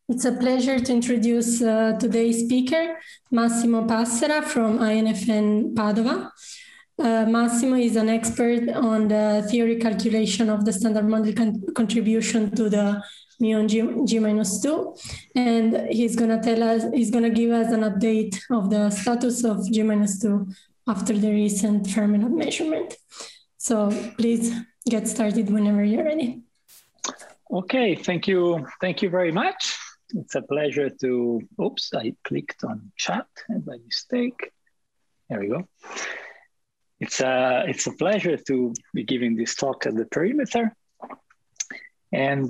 It's a pleasure to introduce today's speaker, Massimo Passera from INFN Padova. Massimo is an expert on the theory calculation of the standard model contribution to the muon G-2, and he's going to give us an update of the status of G-2 after the recent Fermilab measurement. So please get started whenever you're ready. Okay, thank you. Thank you very much. It's a pleasure to, oops, I clicked on chat by mistake. There we go. It's a pleasure to be giving this talk at the perimeter. And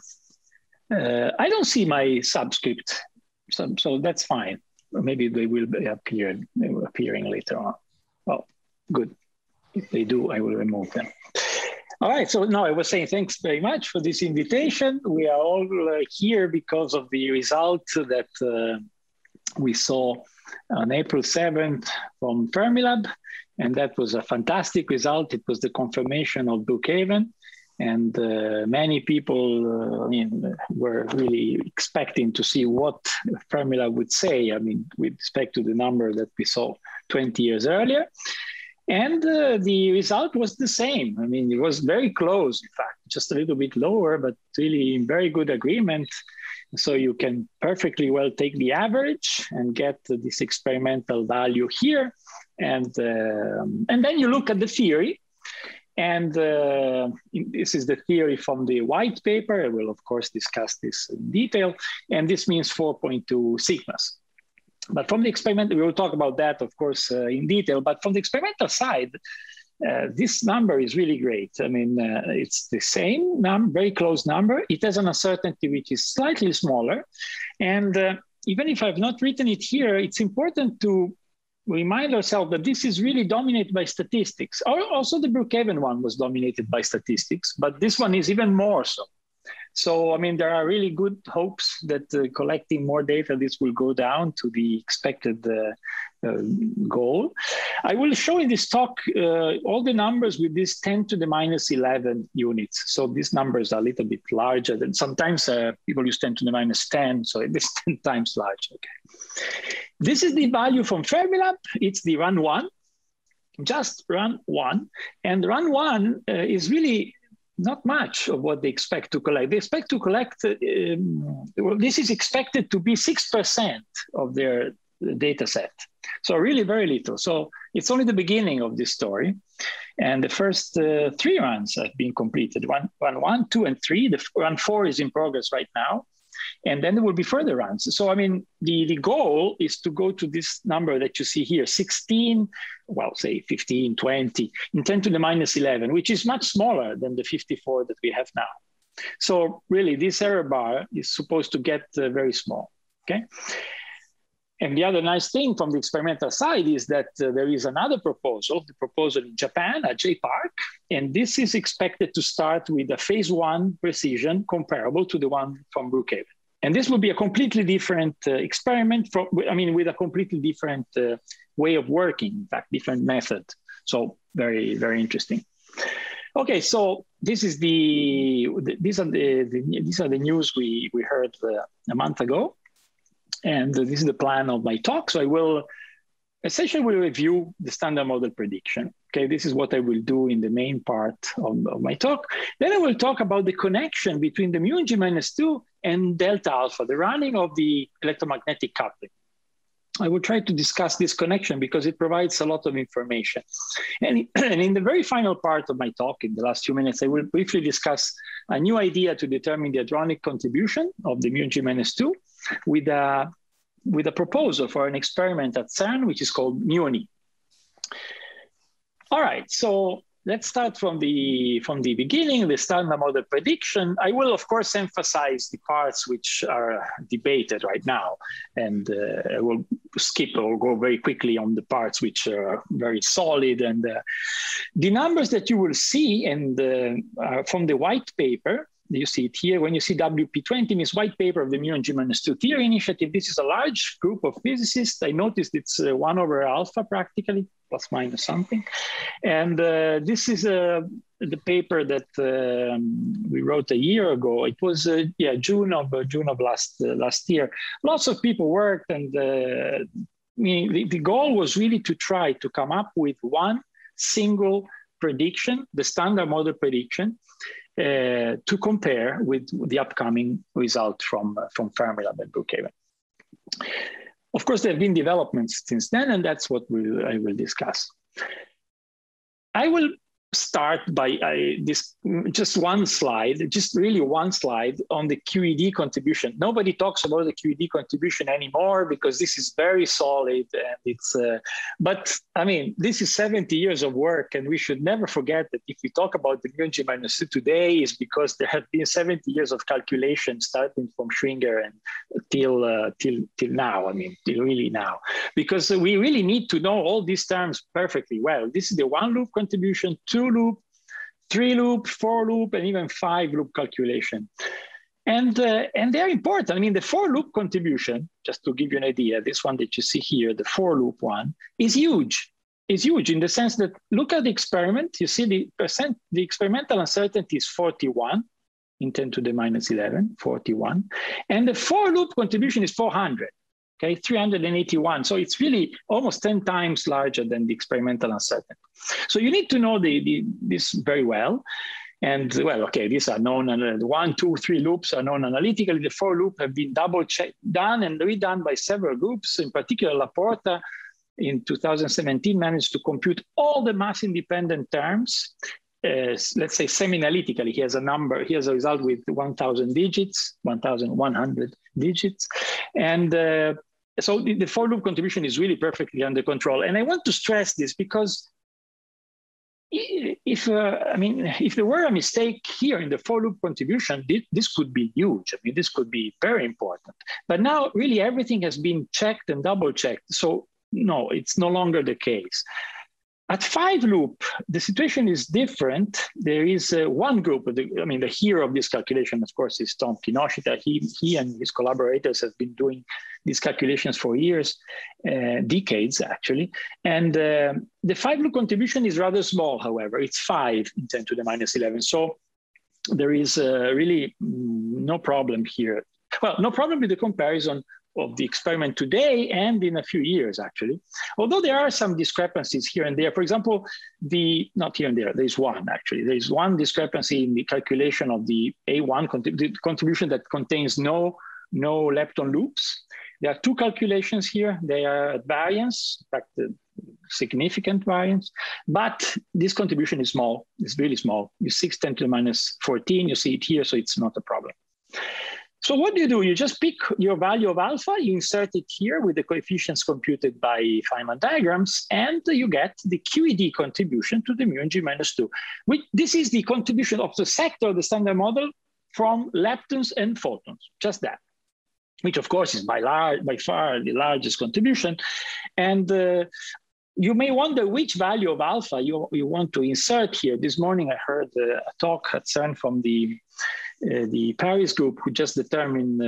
I don't see my subscript, so that's fine. Maybe they will be appearing later on. Well, good. If they do, I will remove them. All right, so now I was saying thanks very much for this invitation. We are all here because of the result that we saw on April 7th from Fermilab, and that was a fantastic result. It was the confirmation of Brookhaven, and many people were really expecting to see what Fermilab would say, with respect to the number that we saw 20 years earlier. And the result was the same. It was very close, in fact, just a little bit lower, but really in very good agreement. So you can perfectly well take the average and get this experimental value here. And then you look at the theory. And this is the theory from the white paper. I will, of course, discuss this in detail. And this means 4.2 sigmas. But from the experiment, we will talk about that, of course, in detail. But from the experimental side, this number is really great. It's the same number, very close number. It has an uncertainty which is slightly smaller. And even if I've not written it here, it's important to remind ourselves that this is really dominated by statistics. Also, the Brookhaven one was dominated by statistics, but this one is even more so. So, there are really good hopes that collecting more data, this will go down to the expected goal. I will show in this talk all the numbers with this 10 to the minus 11 units. So these numbers are a little bit larger than sometimes people use 10 to the minus 10. So it is 10 times larger. Okay. This is the value from Fermilab. It's the run one, just run one. And run one is really not much of what they expect to collect. They expect to collect, this is expected to be 6% of their data set. So really very little. So it's only the beginning of this story. And the first 3 runs have been completed. Run 1, 2, and 3. The run 4 is in progress right now. And then there will be further runs. So, the goal is to go to this number that you see here, 16, well, say 15, 20, in 10 to the minus 11, which is much smaller than the 54 that we have now. So really, this error bar is supposed to get very small, okay? And the other nice thing from the experimental side is that there is another proposal, the proposal in Japan at JPark, and this is expected to start with a phase 1 precision comparable to the one from Brookhaven. And this will be a completely different experiment, with a completely different way of working, in fact, different method. So very, very interesting. Okay, so this is these are the news we heard a month ago. And this is the plan of my talk. So I will essentially review the standard model prediction. Okay, this is what I will do in the main part of my talk. Then I will talk about the connection between the muon G-2 and delta alpha, the running of the electromagnetic coupling. I will try to discuss this connection because it provides a lot of information. And in the very final part of my talk, in the last few minutes, I will briefly discuss a new idea to determine the hadronic contribution of the muon G-2 with a proposal for an experiment at CERN, which is called muon-E. All right, so let's start from the beginning, the standard model prediction. I will, of course, emphasize the parts which are debated right now, and I will skip or go very quickly on the parts which are very solid. And the numbers that you will see from the white paper You see it here. When you see WP20, means white paper of the mu and G-2 theory initiative. This is a large group of physicists. I noticed it's 1 over alpha practically, plus minus something. And this is the paper that we wrote a year ago. It was June of last year. Lots of people worked, and the goal was really to try to come up with one single prediction, the standard model prediction, to compare with the upcoming result from Fermilab and Brookhaven. Of course, there have been developments since then, and that's what I will discuss. I will start by just one slide, just really one slide on the QED contribution. Nobody talks about the QED contribution anymore because this is very solid, and it's. But I mean, this is 70 years of work, and we should never forget that if we talk about the mu G-2 today, is because there have been 70 years of calculation starting from Schwinger and till now. I mean, till really now, because we really need to know all these terms perfectly well. This is the 1-loop contribution, 2-loop, 3-loop, 4-loop, and even 5-loop calculation. And they're important. I mean, the 4-loop contribution, just to give you an idea, this one that you see here, the 4-loop one, is huge. It's huge in the sense that, look at the experiment. You see the experimental uncertainty is 41 in 10 to the minus 11, 41. And the 4-loop contribution is 400. Okay, 381. So it's really almost 10 times larger than the experimental uncertainty. So you need to know this very well. And well, okay, these are known, 1, 2, 3 loops are known analytically. The 4-loop have been done and redone by several groups. In particular, Laporta in 2017 managed to compute all the mass-independent terms. Let's say semi-analytically, he has a result with 1,000 digits, 1,100 digits. And so the 4-loop contribution is really perfectly under control. And I want to stress this because if there were a mistake here in the 4-loop contribution, this could be huge. I mean, this could be very important. But now really everything has been checked and double-checked. So no, it's no longer the case. At 5-loop, the situation is different. There is one group, the hero of this calculation, of course, is Tom Kinoshita. He and his collaborators have been doing these calculations for years, decades actually. And the 5-loop contribution is rather small, however. It's 5 in 10 to the minus 11. So there is really no problem here. Well, no problem with the comparison of the experiment today and in a few years, actually. Although there are some discrepancies here and there. For example, not here and there, there's one, actually. There's one discrepancy in the calculation of the A1, the contribution that contains no lepton loops. There are 2 calculations here. They are at variance, in fact, significant variance, but this contribution is small. It's really small. It's 6 10 to the minus 14. You see it here, so it's not a problem. So what do? You just pick your value of alpha, you insert it here with the coefficients computed by Feynman diagrams, and you get the QED contribution to the mu and G-2. This is the contribution of the sector of the standard model from leptons and photons, just that, which of course is by far the largest contribution. And you may wonder which value of alpha you want to insert here. This morning I heard a talk at CERN from the Paris group, who just determined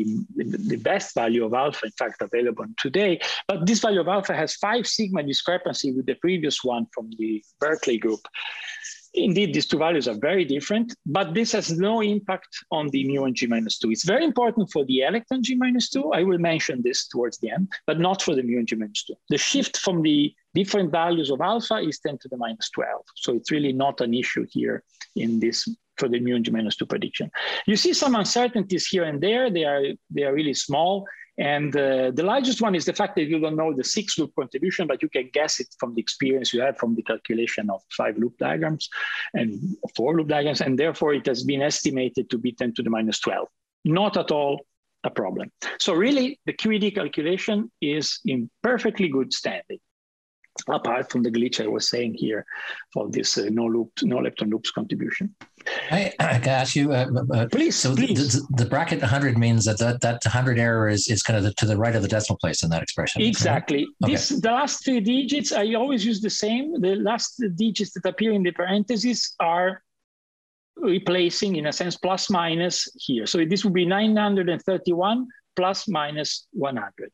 the best value of alpha, in fact, available today. But this value of alpha has 5 sigma discrepancy with the previous one from the Berkeley group. Indeed, these 2 values are very different, but this has no impact on the mu and G-2. It's very important for the electron G-2. I will mention this towards the end, but not for the mu and G-2. The shift from the different values of alpha is 10 to the minus 12. So it's really not an issue here in this for the mu and G-2 prediction. You see some uncertainties here and there. They are really small. And the largest one is the fact that you don't know the 6-loop contribution, but you can guess it from the experience you have from the calculation of 5-loop diagrams and 4-loop diagrams. And therefore, it has been estimated to be 10 to the minus 12. Not at all a problem. So really, the QED calculation is in perfectly good standing, apart from the glitch I was saying here for this no lepton loops contribution. I can ask you, please. So please. The bracket 100 means that 100 error is kind of to the right of the decimal place in that expression. Exactly. Okay. The last 3 digits, I always use the same. The last digits that appear in the parentheses are replacing, in a sense, plus minus here. So this would be 931 plus minus 100.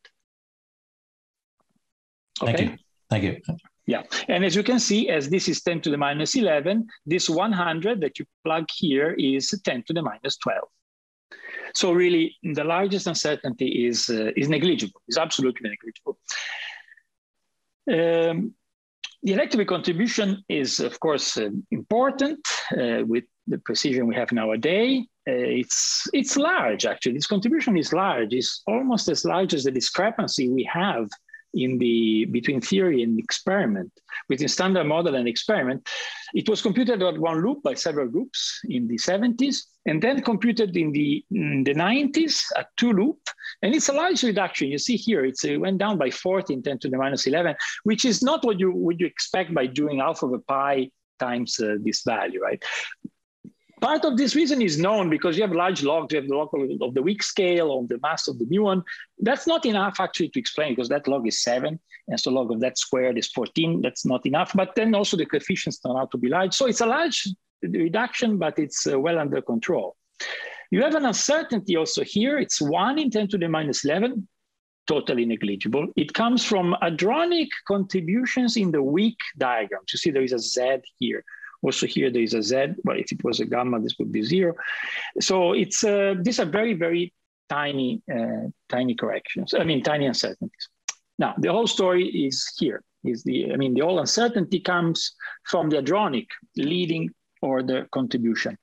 Okay. Thank you. Thank you. Yeah, and as you can see, as this is 10 to the minus 11, this 100 that you plug here is 10 to the minus 12. So really, the largest uncertainty is negligible, is absolutely negligible. The electroweak contribution is, of course, important with the precision we have nowadays. It's large, actually. This contribution is large. It's almost as large as the discrepancy we have between theory and experiment, between standard model and experiment. It was computed at one loop by several groups in the 70s, and then computed in the 90s at two loop. And it's a large reduction. You see here, it went down by 40 in 10 to the minus 11, which is not what you expect by doing alpha over pi times this value, right? Part of this reason is known because you have large logs, you have the log of the weak scale, of the mass of the muon. That's not enough actually to explain, because that log is 7, and so log of that squared is 14. That's not enough, but then also the coefficients turn out to be large. So it's a large reduction, but it's well under control. You have an uncertainty also here. It's 1 in 10 to the minus 11, totally negligible. It comes from hadronic contributions in the weak diagrams. You see there is a Z here. Also here there is a Z, but if it was a gamma, this would be 0. So it's these are very, very tiny, tiny corrections. I mean, tiny uncertainties. Now, the whole story is here. The whole uncertainty comes from the hadronic leading order contribution.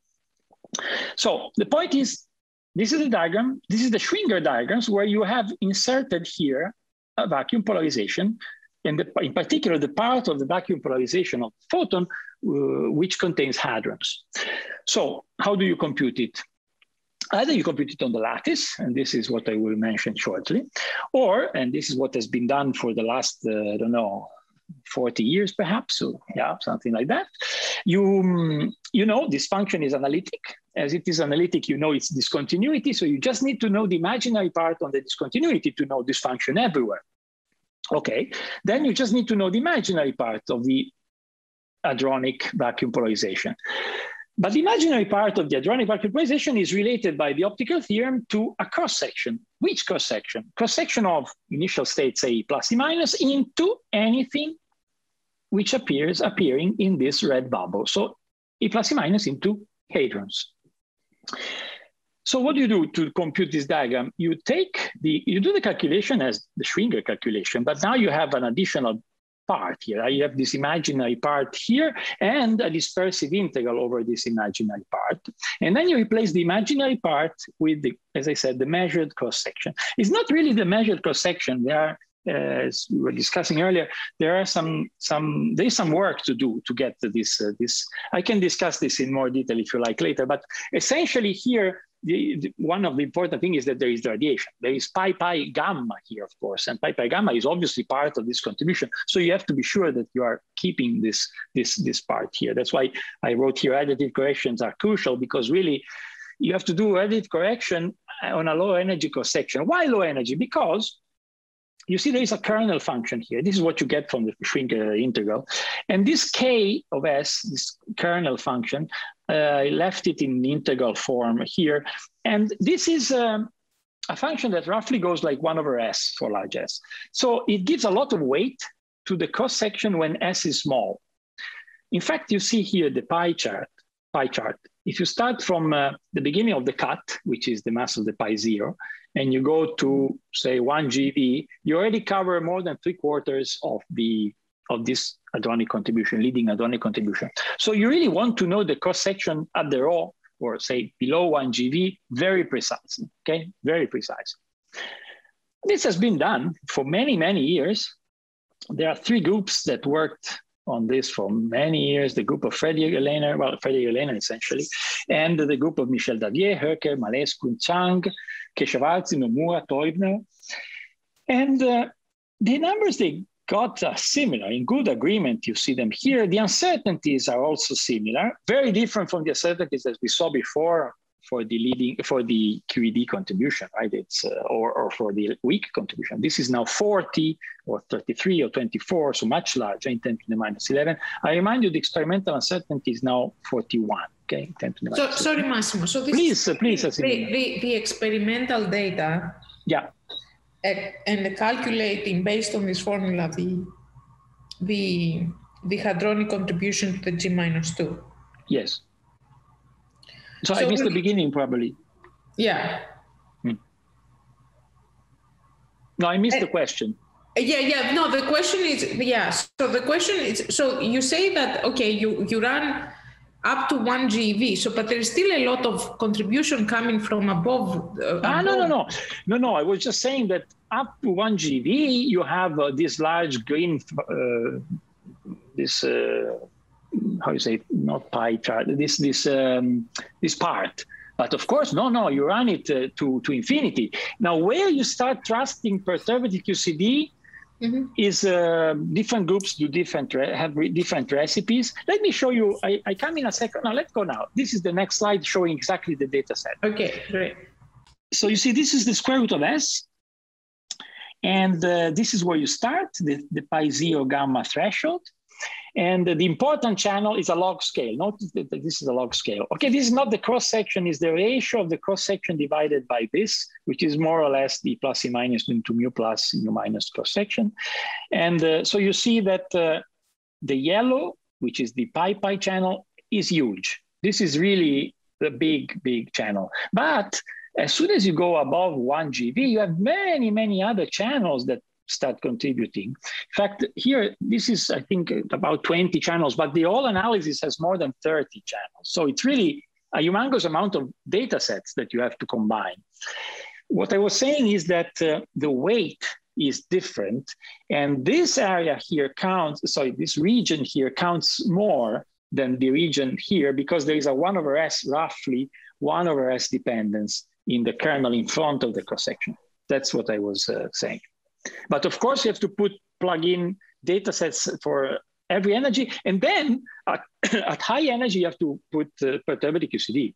So the point is, this is the diagram. This is the Schwinger diagrams where you have inserted here a vacuum polarization, and in particular, the part of the vacuum polarization of the photon which contains hadrons. So how do you compute it? Either you compute it on the lattice, and this is what I will mention shortly, or, and this is what has been done for the last, I don't know, 40 years perhaps, so yeah, something like that. You know this function is analytic. As it is analytic, you know its discontinuity, so you just need to know the imaginary part on the discontinuity to know this function everywhere. Okay, then you just need to know the imaginary part of the hadronic vacuum polarization. But the imaginary part of the hadronic vacuum polarization is related by the optical theorem to a cross-section. Which cross-section? Cross-section of initial state, say, plus or minus, into anything which appearing in this red bubble. So E plus or minus into hadrons. So what do you do to compute this diagram? You do the calculation as the Schwinger calculation, but now you have an additional part here. You have this imaginary part here and a dispersive integral over this imaginary part. And then you replace the imaginary part with as I said, the measured cross-section. It's not really the measured cross-section. There are, as we were discussing earlier, there is some work to do to get to this. I can discuss this in more detail if you like later, but essentially here, one of the important things is that there is radiation. There is pi gamma here, of course, and pi gamma is obviously part of this contribution. So you have to be sure that you are keeping this part here. That's why I wrote here additive corrections are crucial, because really you have to do additive correction on a low energy cross-section. Why low energy? Because you see there is a kernel function here. This is what you get from the Schwinger integral. And this K of S, this kernel function, I left it in integral form here. And this is a function that roughly goes like 1 over S for large S. So it gives a lot of weight to the cross-section when S is small. In fact, you see here the pie chart. If you start from the beginning of the cut, which is the mass of the pi 0, and you go to, say, 1 GeV, you already cover more than 3/4 of this hadronic contribution, leading hadronic contribution. So you really want to know the cross-section at the rho, or say below 1 GeV, very precisely, okay? Very precise. This has been done for many, many years. There are 3 groups that worked on this for many years: the group of Frederick Ehlener essentially, and the group of Michel Davier, Höcker, Malescu, Chang, Keshavarzi, Nomura, Teubner. And the numbers they got are similar, in good agreement. You see them here. The uncertainties are also similar, very different from the uncertainties that we saw before for the QED contribution, right? It's or for the weak contribution. This is now 40 or 33 or 24, so much larger in 10 to the minus 11. I remind you, the experimental uncertainty is now 41. Okay, 10 to the So, minus sorry, 15. Massimo. So this Please, the experimental data. Yeah. And calculating based on this formula the hadronic contribution to the G-2. Yes. So I missed the beginning probably. Yeah. No, I missed the question. Yeah. No, the question is, So the question is, so you say that, okay, you run up to 1 GeV, but there is still a lot of contribution coming from above. No. I was just saying that up to 1 GeV, you have this large green, how you say it? Not pie chart, this part. But of course, no, you run it to infinity. Now, where you start trusting perturbative QCD is different groups do have different recipes. Let me show you. I come in a second. Now, let's go now. This is the next slide showing exactly the data set. Okay, great. So you see, this is the square root of S. And this is where you start, the pi 0 gamma threshold. And the important channel is a log scale. Notice that this is a log scale. Okay, this is not the cross-section, it's the ratio of the cross-section divided by this, which is more or less the plus and minus into mu plus, mu minus cross-section. And so you see that the yellow, which is the pi channel, is huge. This is really the big channel. But as soon as you go above 1 GeV, you have many other channels that start contributing. In fact, here, this is, I think, about 20 channels, but the whole analysis has more than 30 channels. So it's really a humongous amount of data sets that you have to combine. What I was saying is that the weight is different, and this area here this region here counts more than the region here, because there is a 1 over S, roughly 1 over S dependence in the kernel in front of the cross-section. That's what I was saying. But of course, you have to plug in data sets for every energy. And then at high energy, you have to put perturbative QCD.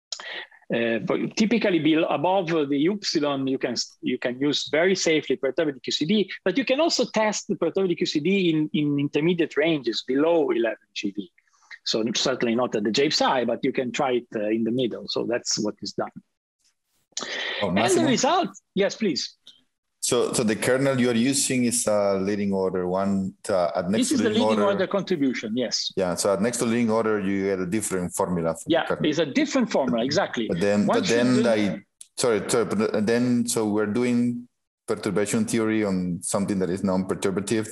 But typically above the epsilon, you can use very safely perturbative QCD, but you can also test the perturbative QCD in intermediate ranges below 11 GeV. So certainly not at the JPSI, but you can try it in the middle. So that's what is done. Oh, and the result, yes, please. So the kernel you're using is a leading order one. This is the leading order contribution, yes. Yeah, so at next to leading order, you get a different formula. For it's a different formula, exactly. So we're doing perturbation theory on something that is non-perturbative.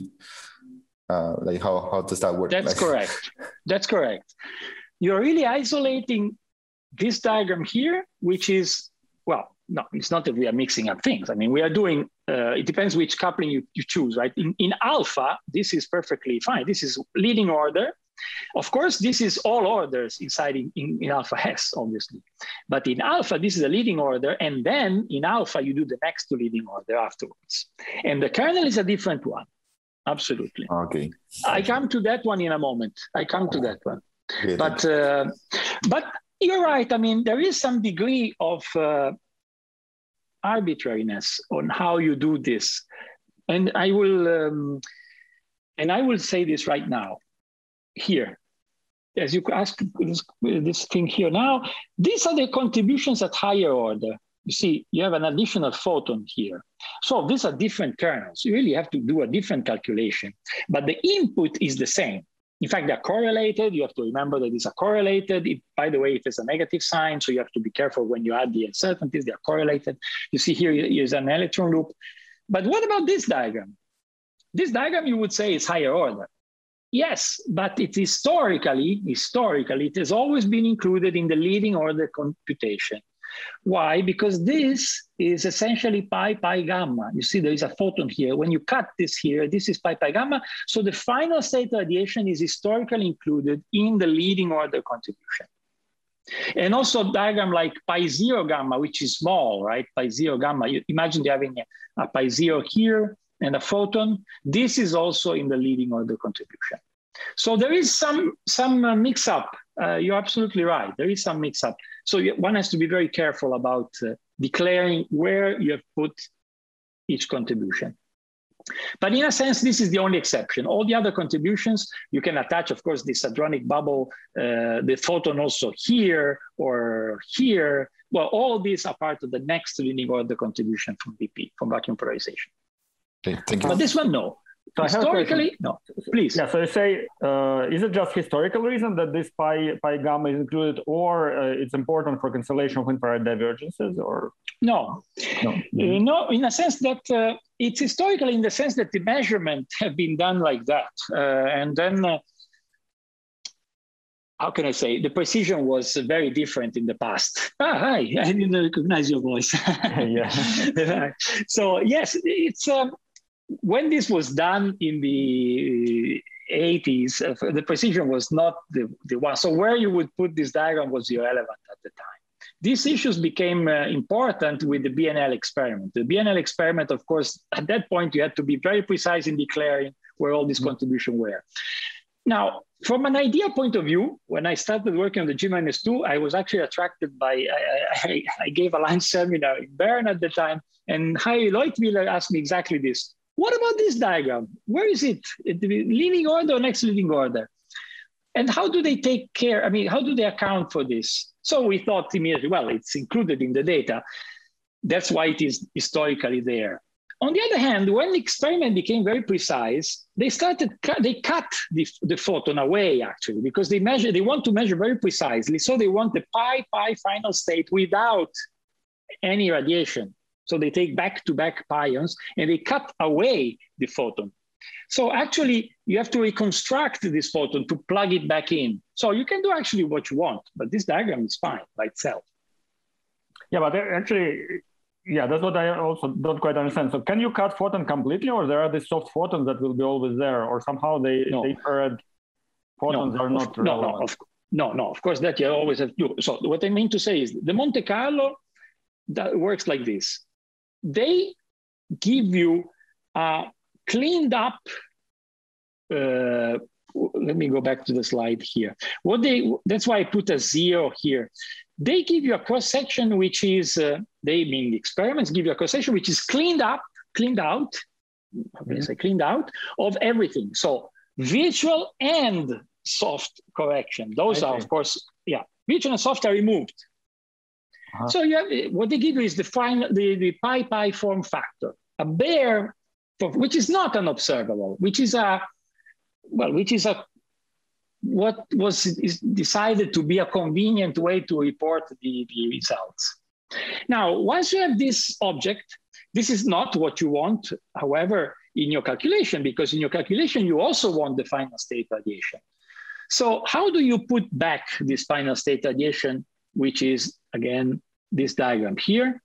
Like how does that work? That's correct. That's correct. You're really isolating this diagram here, which is, well, no, it's not that we are mixing up things. I mean, we are doing, it depends which coupling you choose, right? In alpha, this is perfectly fine. This is leading order. Of course, this is all orders inside in alpha S, obviously. But in alpha, this is a leading order. And then in alpha, you do the next to leading order afterwards. And the kernel is a different one. Absolutely. Okay. I come to that one in a moment. Yeah, but you're right. I mean, there is some degree of arbitrariness on how you do this, and I will say this right now. Here, as you ask this thing here now, these are the contributions at higher order. You see, you have an additional photon here. So these are different kernels. You really have to do a different calculation, but the input is the same. In fact, they're correlated. You have to remember that these are correlated. By the way, if there's a negative sign, so you have to be careful when you add the uncertainties, they're correlated. You see here is an electron loop. But what about this diagram? This diagram, you would say, is higher order. Yes, but it historically, it has always been included in the leading order computation. Why? Because this is essentially pi gamma. You see, there is a photon here. When you cut this here, this is pi gamma. So the final state radiation is historically included in the leading order contribution. And also a diagram like pi 0 gamma, which is small, right? Pi 0 gamma. You imagine having a pi 0 here and a photon. This is also in the leading order contribution. So there is some mix-up. You're absolutely right. There is some mix-up. So one has to be very careful about declaring where you have put each contribution. But in a sense, this is the only exception. All the other contributions, you can attach, of course, this hadronic bubble, the photon also here or here. Well, all these are part of the next leading order contribution from BP, from vacuum polarization. Okay, thank you. But this one, no. So historically, no. Please. Yeah, so you say, is it just historical reason that this pi gamma is included, or it's important for cancellation of infrared divergences, or? No, no, in a sense that it's historical in the sense that the measurements have been done like that. And then, how can I say, the precision was very different in the past. Hi, I didn't recognize your voice. Yeah. So yes, it's, when this was done in the 80s, the precision was not the one. So where you would put this diagram was irrelevant at the time. These issues became important with the BNL experiment. The BNL experiment, of course, at that point, you had to be very precise in declaring where all these contributions were. Now, from an idea point of view, when I started working on the G-2, I was actually attracted by, I gave a lunch seminar in Bern at the time, and Harry Leutwiler asked me exactly this. What about this diagram? Where is it? The leading order or next leading order? And how do they take care? I mean, how do they account for this? So we thought immediately, well, it's included in the data. That's why it is historically there. On the other hand, when the experiment became very precise, they cut the photon away, actually, because they want to measure very precisely. So they want the pi final state without any radiation. So they take back-to-back pions and they cut away the photon. So actually, you have to reconstruct this photon to plug it back in. So you can do actually what you want, but this diagram is fine by itself. Yeah, but actually, yeah, that's what I also don't quite understand. So can you cut photon completely, or there are these soft photons that will be always there, or somehow the infrared photons are not relevant? No, of course that you always have to do. So what I mean to say is the Monte Carlo that works like this. They give you a cleaned up, let me go back to the slide here. That's why I put a 0 here. They give you a cross-section which is, they mean the experiments give you a cross-section which is cleaned out of everything. So virtual and soft correction. Those are, of course, yeah, virtual and soft are removed. So you have, what they give you is the pi form factor, a bare, which is not unobservable, which is what is decided to be a convenient way to report the results. Now, once you have this object, this is not what you want, however, in your calculation, because in your calculation, you also want the final state radiation. So how do you put back this final state radiation, which is, again, this diagram here?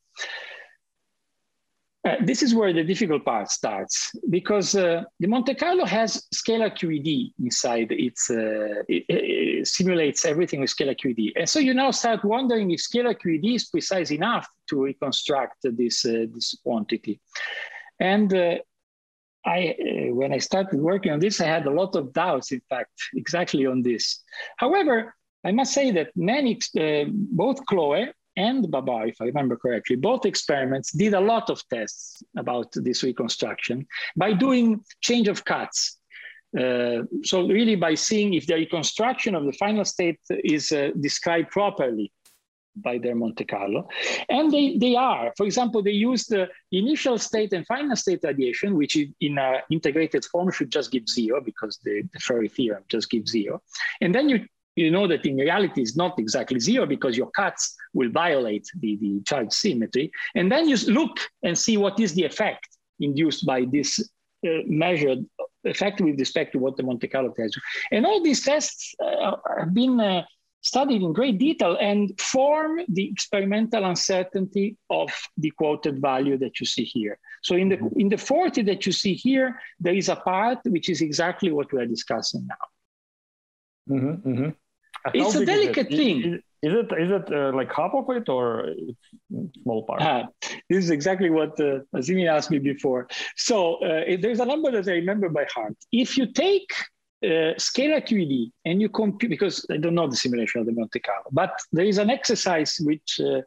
This is where the difficult part starts, because the Monte Carlo has scalar QED inside. It simulates everything with scalar QED. And so you now start wondering if scalar QED is precise enough to reconstruct this quantity. And when I started working on this, I had a lot of doubts, in fact, exactly on this. However, I must say that many, both Chloe and Babar, if I remember correctly, both experiments did a lot of tests about this reconstruction by doing change of cuts. So really by seeing if the reconstruction of the final state is described properly by their Monte Carlo. And they are. For example, they used the initial state and final state radiation, which in an integrated form should just give 0 because the Ferri theorem just gives 0. And then you know that in reality it's not exactly 0 because your cuts will violate the charge symmetry. And then you look and see what is the effect induced by this measured effect with respect to what the Monte Carlo tells you. And all these tests have been studied in great detail and form the experimental uncertainty of the quoted value that you see here. So in the 40 that you see here, there is a part which is exactly what we are discussing now. Mm-hmm, mm-hmm. It's a delicate thing. Is it like half of it or it's small part? This is exactly what Azimi asked me before. So there's a number that I remember by heart. If you take scalar QED and you compute, because I don't know the simulation of the Monte Carlo, but there is an exercise which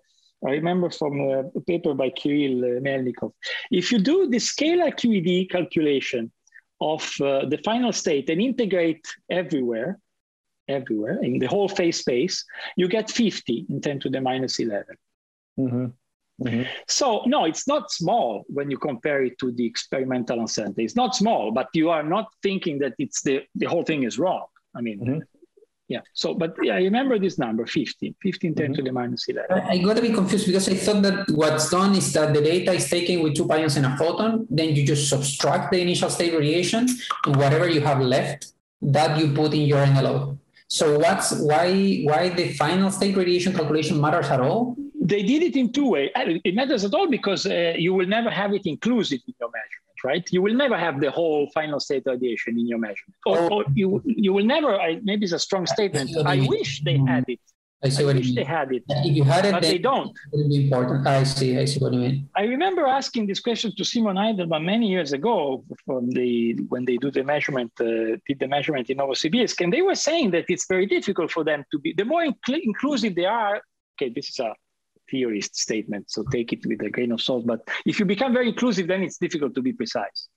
I remember from a paper by Kirill Melnikov. If you do the scalar QED calculation of the final state and integrate everywhere in the whole phase space, you get 50 in 10 to the minus 11. Mm-hmm. Mm-hmm. So no, it's not small when you compare it to the experimental uncertainty. It's not small, but you are not thinking that it's the whole thing is wrong. I mean, yeah. So, but yeah, I remember this number, 15 10 to the minus 11. I got a bit confused because I thought that what's done is that the data is taken with 2 pions and a photon, then you just subtract the initial state radiation, and whatever you have left, that you put in your NLO. So why the final state radiation calculation matters at all? They did it in 2 ways. It matters at all because you will never have it inclusive in your measurement, right? You will never have the whole final state radiation in your measurement. Or you will never, maybe it's a strong statement, I wish they had it. I wish they had it. If you had it, but they don't. It would be important. I see what you mean. I remember asking this question to Simon Eidelman many years ago when they do the measurement, did the measurement in Novosibirsk, and they were saying that it's very difficult for them to be, the more inclusive they are, okay, this is a theorist statement, so take it with a grain of salt, but if you become very inclusive, then it's difficult to be precise.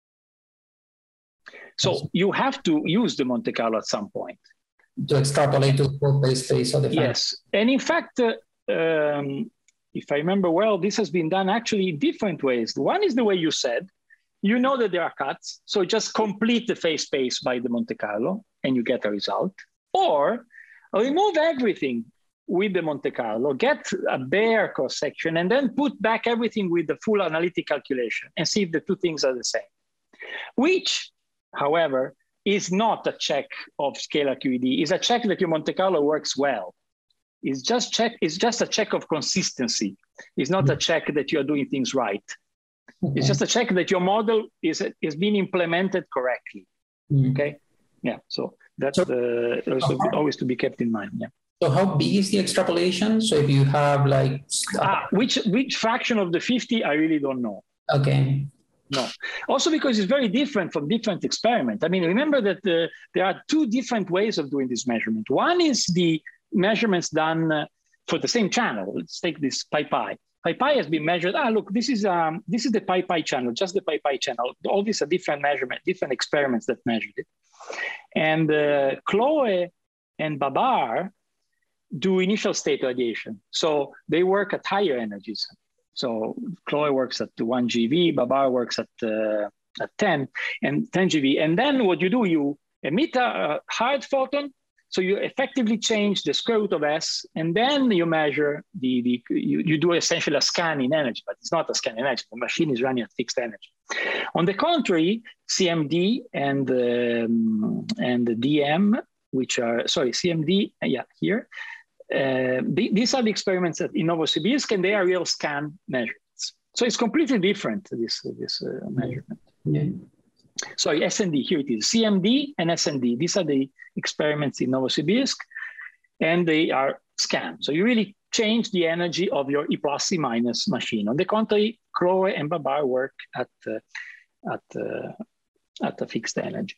So you have to use the Monte Carlo at some point. To extrapolate to the full phase space of the final. Yes, and in fact, if I remember well, this has been done actually in different ways. One is the way you said, you know that there are cuts, so just complete the phase space by the Monte Carlo and you get a result. Or remove everything with the Monte Carlo, get a bare cross section, and then put back everything with the full analytic calculation and see if the two things are the same. Which, however, is not a check of scalar QED. It's a check that your Monte Carlo works well. It's just a check of consistency. It's not a check that you are doing things right. It's just a check that your model is being implemented correctly. Okay, yeah. So that's always to be kept in mind. Yeah. So how big is the extrapolation? So if you have like which fraction of the 50, I really don't know. Okay. No. Also because it's very different from different experiments. I mean, remember that there are 2 different ways of doing this measurement. One is the measurements done for the same channel. Let's take this pi-pi. Pi-pi has been measured. Look, this is the pi-pi channel, just the pi-pi channel. All these are different measurements, different experiments that measured it. And Chloe and Babar do initial state radiation. So they work at higher energies. So Chloe works at 1 GeV, Babar works at 10 GeV. And then what you do, you emit a hard photon. So you effectively change the square root of S, and then you measure you do essentially a scan in energy, but it's not a scan in energy. The machine is running at fixed energy. On the contrary, CMD and the DM, which are, sorry, CMD, here. These are the experiments in Novosibirsk, and they are real scan measurements. So it's completely different, this measurement. Yeah. Sorry, SND, here it is, CMD and SND. These are the experiments in Novosibirsk, and they are scanned. So you really change the energy of your E plus E minus machine. On the contrary, Chloe and Babar work at a fixed energy.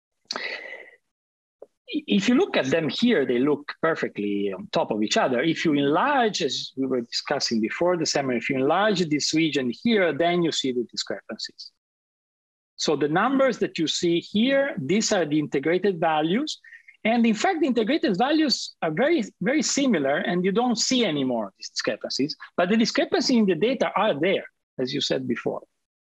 If you look at them here, they look perfectly on top of each other. If you enlarge, as we were discussing before the seminar, if you enlarge this region here, then you see the discrepancies. So the numbers that you see here, these are the integrated values. And in fact, the integrated values are very, very similar, and you don't see anymore these discrepancies, but the discrepancies in the data are there, as you said before.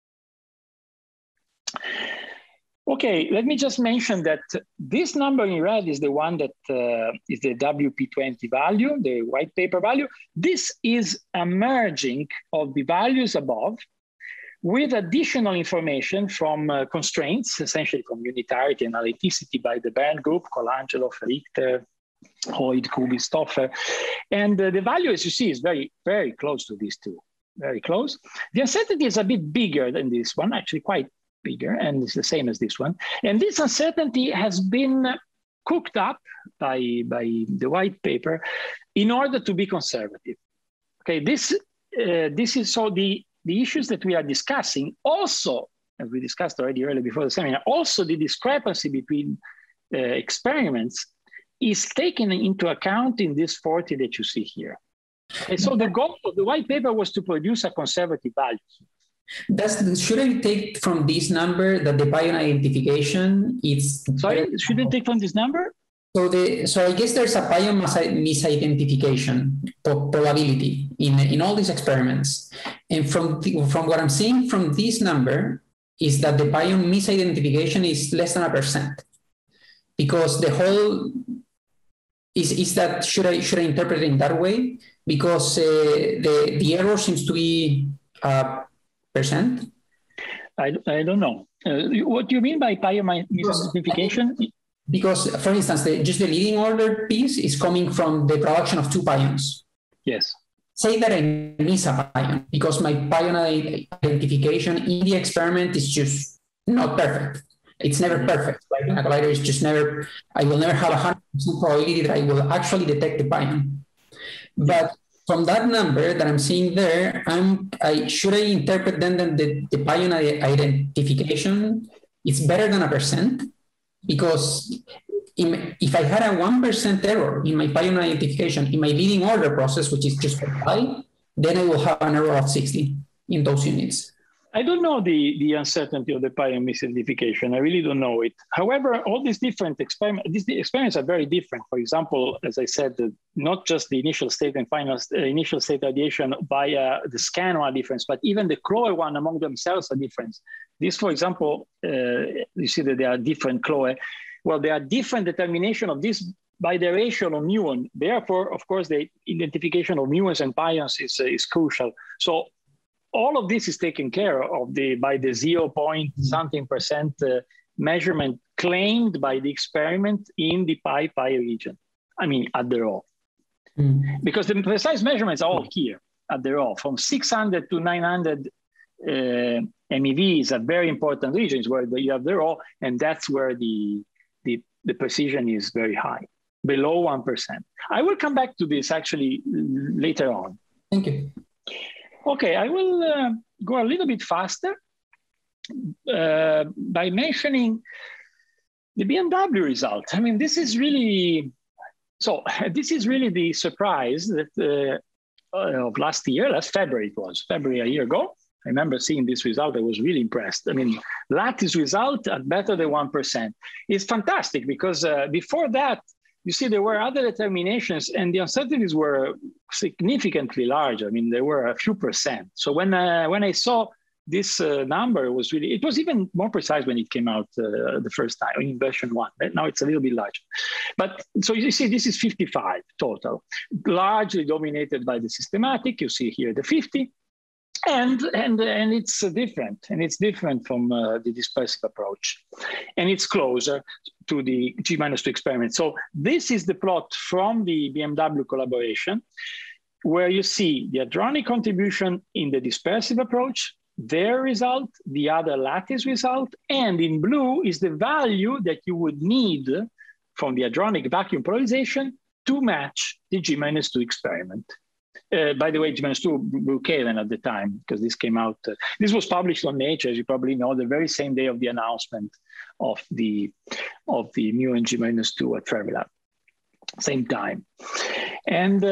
Okay, let me just mention that this number in red is the one that is the WP20 value, the white paper value. This is a merging of the values above with additional information from constraints, essentially from unitarity and analyticity by the Bern group, Colangelo, Richter, Hoyd, Kubi, Stoffer. And the value, as you see, is very, very close to these two, very close. The uncertainty is a bit bigger than this one, actually quite bigger, and it's the same as this one. And this uncertainty has been cooked up by the white paper in order to be conservative. Okay, this is so the issues that we are discussing also, as we discussed already earlier before the seminar, also the discrepancy between experiments is taken into account in this 40 that you see here. And so the goal of the white paper was to produce a conservative value. Should I take from this number that the pion identification is... Sorry, should I take from this number? So I guess there's a pion misidentification probability in all these experiments. And from what I'm seeing from this number is that the pion misidentification is less than 1%. Because the whole is that should I interpret it in that way? Because the error seems to be percent. I don't know. What do you mean by pion misidentification? Because, for instance, just the leading order piece is coming from the production of 2 pions. Yes. Say that I miss a pion because my pion identification in the experiment is just not perfect. It's never perfect. Like a collider is just never, I will never have 100% probability that I will actually detect the pion. But from that number that I'm seeing there, should I interpret then that the pion identification is better than 1%? Because if I had a 1% error in my pion identification in my leading order process, which is just high, then I will have an error of 60 in those units. I don't know the uncertainty of the pion misidentification. I really don't know it. However, all these different experiments are very different. For example, as I said, not just the initial state and final initial state radiation via the scan are different, but even the CLOE one among themselves are different. This, for example, you see that there are different CLOE. Well, there are different determination of this by the ratio of muon. Therefore, of course, the identification of muons and pions is crucial. So all of this is taken care of by the 0.something% measurement claimed by the experiment in the pi region. I mean, at the raw. Because the precise measurements are all here at the raw. From 600 to 900 MeV is a very important regions where you have the raw, and that's where the precision is very high, below 1%. I will come back to this actually later on. Thank you. Okay, I will go a little bit faster by mentioning the BMW result. I mean, this is really the surprise that of last February it was, February a year ago. I remember seeing this result, I was really impressed. I mean, lattice result at better than 1%. It's fantastic because before that, you see, there were other determinations and the uncertainties were significantly larger. I mean, there were a few percent. So when I saw this number, it was even more precise when it came out the first time in version 1. Right? Now it's a little bit larger. But so you see, this is 55 total, largely dominated by the systematic. You see here the 50. And it's different, and it's different from the dispersive approach, and it's closer to the G-2 experiment. So this is the plot from the BMW collaboration, where you see the hadronic contribution in the dispersive approach, their result, the other lattice result, and in blue is the value that you would need from the hadronic vacuum polarization to match the G-2 experiment. By the way, G-2 Brookhaven at the time, because this came out, this was published on Nature, as you probably know, the very same day of the announcement of the mu and G-2 at Fermilab, same time. And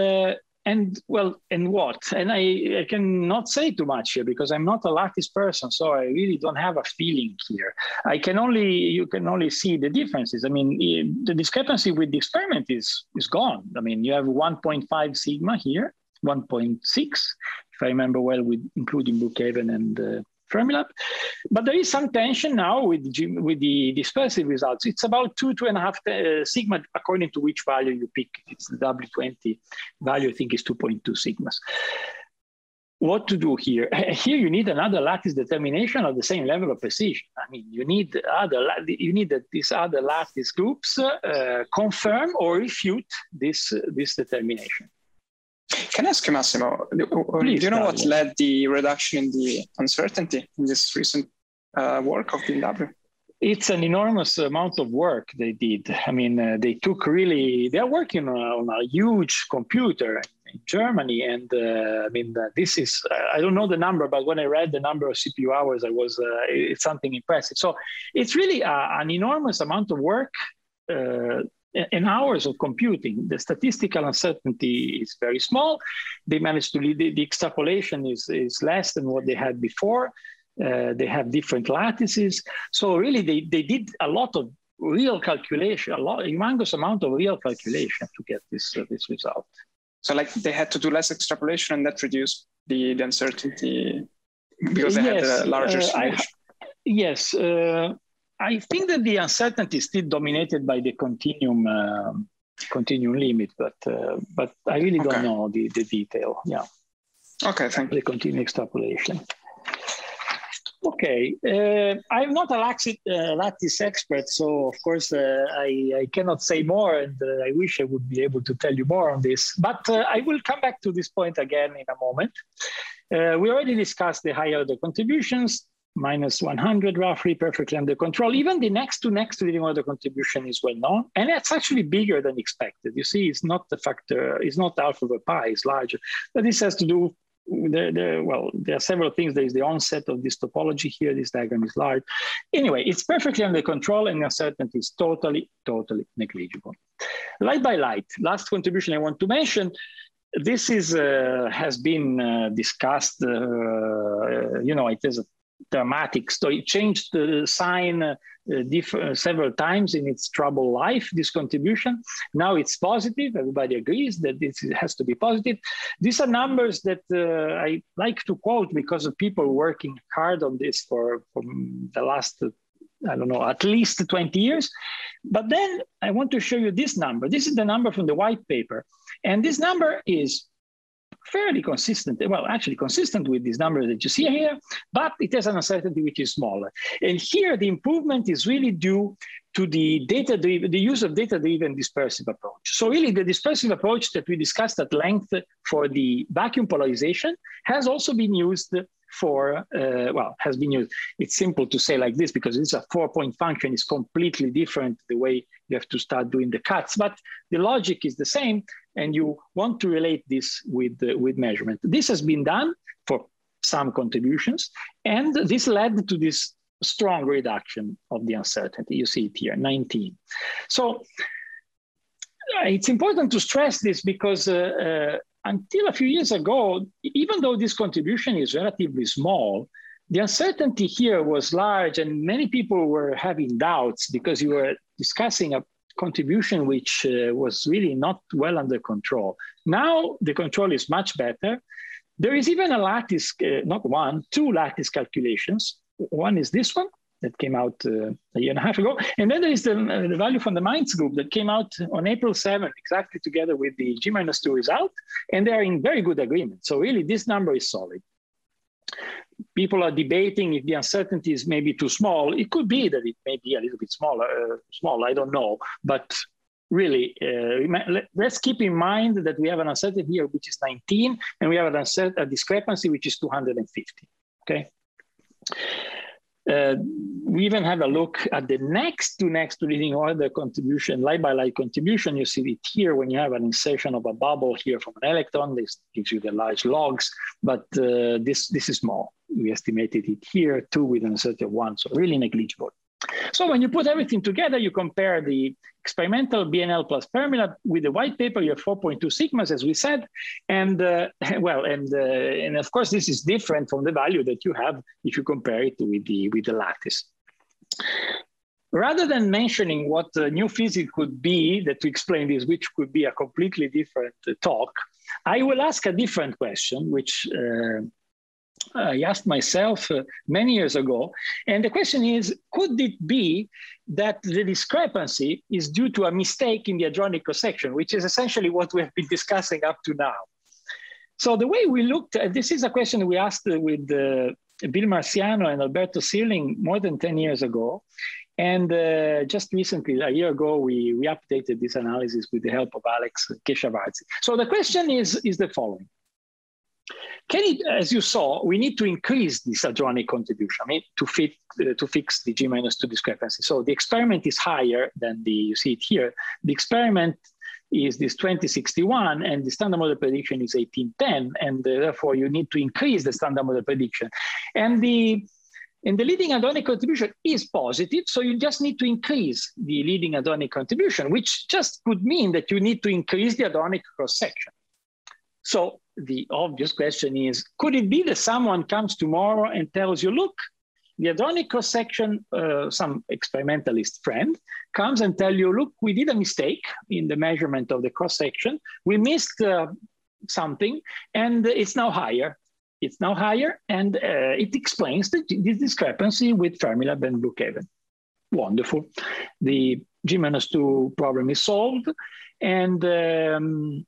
what? And I cannot say too much here because I'm not a lattice person, so I really don't have a feeling here. You can only see the differences. I mean, the discrepancy with the experiment is gone. I mean, you have 1.5 sigma here, 1.6, if I remember well, with including Brookhaven and Fermilab. But there is some tension now with the dispersive results. It's about 2.5 sigma, according to which value you pick. It's the W20 value, I think is 2.2 sigmas. What to do here? Here you need another lattice determination of the same level of precision. I mean, you need that these other lattice groups confirm or refute this determination. Can I ask you, Massimo, Please, do you know what led the reduction in the uncertainty in this recent work of BMW? It's an enormous amount of work they did. I mean, they're working on a huge computer in Germany. And this is, I don't know the number, but when I read the number of CPU hours, it's something impressive. So it's really an enormous amount of work and hours of computing. The statistical uncertainty is very small. They managed to lead, the extrapolation is less than what they had before. They have different lattices. So really they did a lot of real calculation, a humongous amount of real calculation to get this result. So like they had to do less extrapolation and that reduced the uncertainty because they had a larger simulation. Yes. I think that the uncertainty is still dominated by the continuum limit, but I really don't know the detail. Yeah. Okay, thank you. The continuum extrapolation. Okay, I'm not a lattice expert, so of course I cannot say more, and I wish I would be able to tell you more on this. But I will come back to this point again in a moment. We already discussed the higher order contributions. Minus 100 roughly, perfectly under control. Even the next to leading order contribution is well known, and that's actually bigger than expected. You see, it's not the factor, it's not alpha over pi, it's larger. But this has to do, there are several things. There is the onset of this topology here. This diagram is large. Anyway, it's perfectly under control, and uncertainty is totally negligible. Light by light, last contribution I want to mention. This is has been discussed. It is a dramatic. So it changed the sign several times in its troubled life, this contribution. Now it's positive. Everybody agrees that this has to be positive. These are numbers that I like to quote because of people working hard on this for the last, I don't know, at least 20 years. But then I want to show you this number. This is the number from the white paper. And this number is fairly consistent, well, actually consistent with these numbers that you see here, but it has an uncertainty which is smaller. And here the improvement is really due to the use of data-driven dispersive approach. So really the dispersive approach that we discussed at length for the vacuum polarization has also been used for, it's simple to say like this because it's a 4-point function. It's completely different the way you have to start doing the cuts, but the logic is the same, and you want to relate this with measurement. This has been done for some contributions, and this led to this strong reduction of the uncertainty. You see it here, 19. So it's important to stress this because until a few years ago, even though this contribution is relatively small, the uncertainty here was large, and many people were having doubts because you were discussing a contribution which was really not well under control. Now the control is much better. There is even a lattice, two lattice calculations. One is this one that came out a year and a half ago. And then there is the value from the Mainz group that came out on April 7th, exactly together with the G-2 result. And they are in very good agreement. So really this number is solid. People are debating if the uncertainty is maybe too small. It could be that it may be a little bit smaller, I don't know. But really, let's keep in mind that we have an uncertainty here, which is 19, and we have a discrepancy, which is 250, okay? We even have a look at the next to leading order contribution, light by light contribution. You see it here when you have an insertion of a bubble here from an electron. This gives you the large logs, but this is small. We estimated it here, 2 with an uncertainty of 1, so really negligible. So when you put everything together, you compare the experimental BNL plus Fermilab with the white paper. You have 4.2 sigmas, as we said, and of course this is different from the value that you have if you compare it with the lattice. Rather than mentioning what new physics could be to explain this, which could be a completely different talk, I will ask a different question, which I asked myself many years ago. And the question is, could it be that the discrepancy is due to a mistake in the hadronic cross-section, which is essentially what we have been discussing up to now? So the way we looked at this is a question we asked with Bill Marciano and Alberto Sirling more than 10 years ago. And just recently, a year ago, we updated this analysis with the help of Alex Keshavarzi. So the question is the following. As you saw, we need to increase this hadronic contribution to fix the G-2 discrepancy. So the experiment is higher than you see it here. The experiment is this 2061 and the standard model prediction is 1810. And therefore you need to increase the standard model prediction. And And the leading hadronic contribution is positive, so you just need to increase the leading hadronic contribution, which just could mean that you need to increase the hadronic cross-section. So the obvious question is, could it be that someone comes tomorrow and tells you, look, the hadronic cross-section, some experimentalist friend comes and tell you, look, we did a mistake in the measurement of the cross-section. We missed something, and it's now higher. It's now higher, and it explains this discrepancy with Fermilab and Brookhaven. Wonderful. The G-2 problem is solved, and then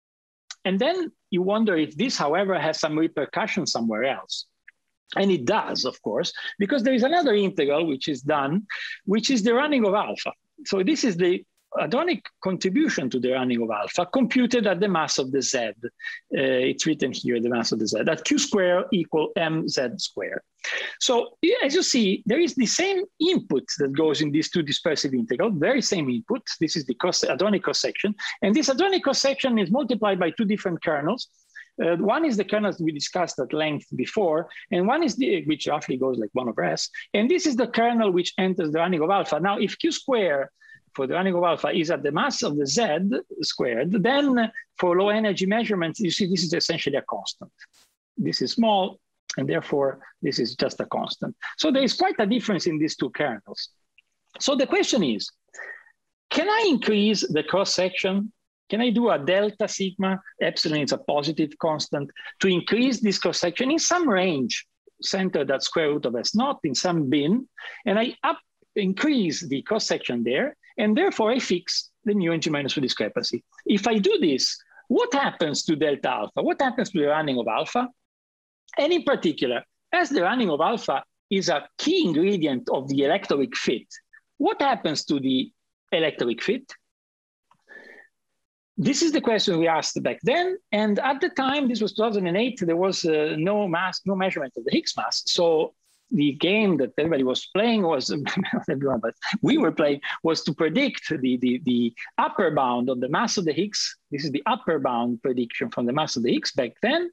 you wonder if this, however, has some repercussion somewhere else. And it does, of course, because there is another integral which is done, which is the running of alpha. So this is the hadronic contribution to the running of alpha computed at the mass of the Z. It's written here, the mass of the Z, at Q square equal mz squared. So as you see, there is the same input that goes in these two dispersive integrals, very same input. This is the hadronic cross-section. And this hadronic cross-section is multiplied by two different kernels. One is the kernels we discussed at length before, and one is which roughly goes like 1 over S. And this is the kernel which enters the running of alpha. Now, if Q square for the running of alpha is at the mass of the Z squared, then for low energy measurements, you see this is essentially a constant. This is small, and therefore this is just a constant. So there is quite a difference in these two kernels. So the question is, can I increase the cross-section? Can I do a delta sigma, epsilon is a positive constant, to increase this cross-section in some range, centered at square root of S0 in some bin, and I increase the cross-section there, and therefore I fix the mu and G-2 discrepancy. If I do this, what happens to delta alpha? What happens to the running of alpha? And in particular, as the running of alpha is a key ingredient of the electroweak fit, what happens to the electroweak fit? This is the question we asked back then. And at the time, this was 2008, there was no measurement of the Higgs mass. So the game that everybody was playing was, not everyone, but we were playing, was to predict the upper bound on the mass of the Higgs. This is the upper bound prediction from the mass of the Higgs back then,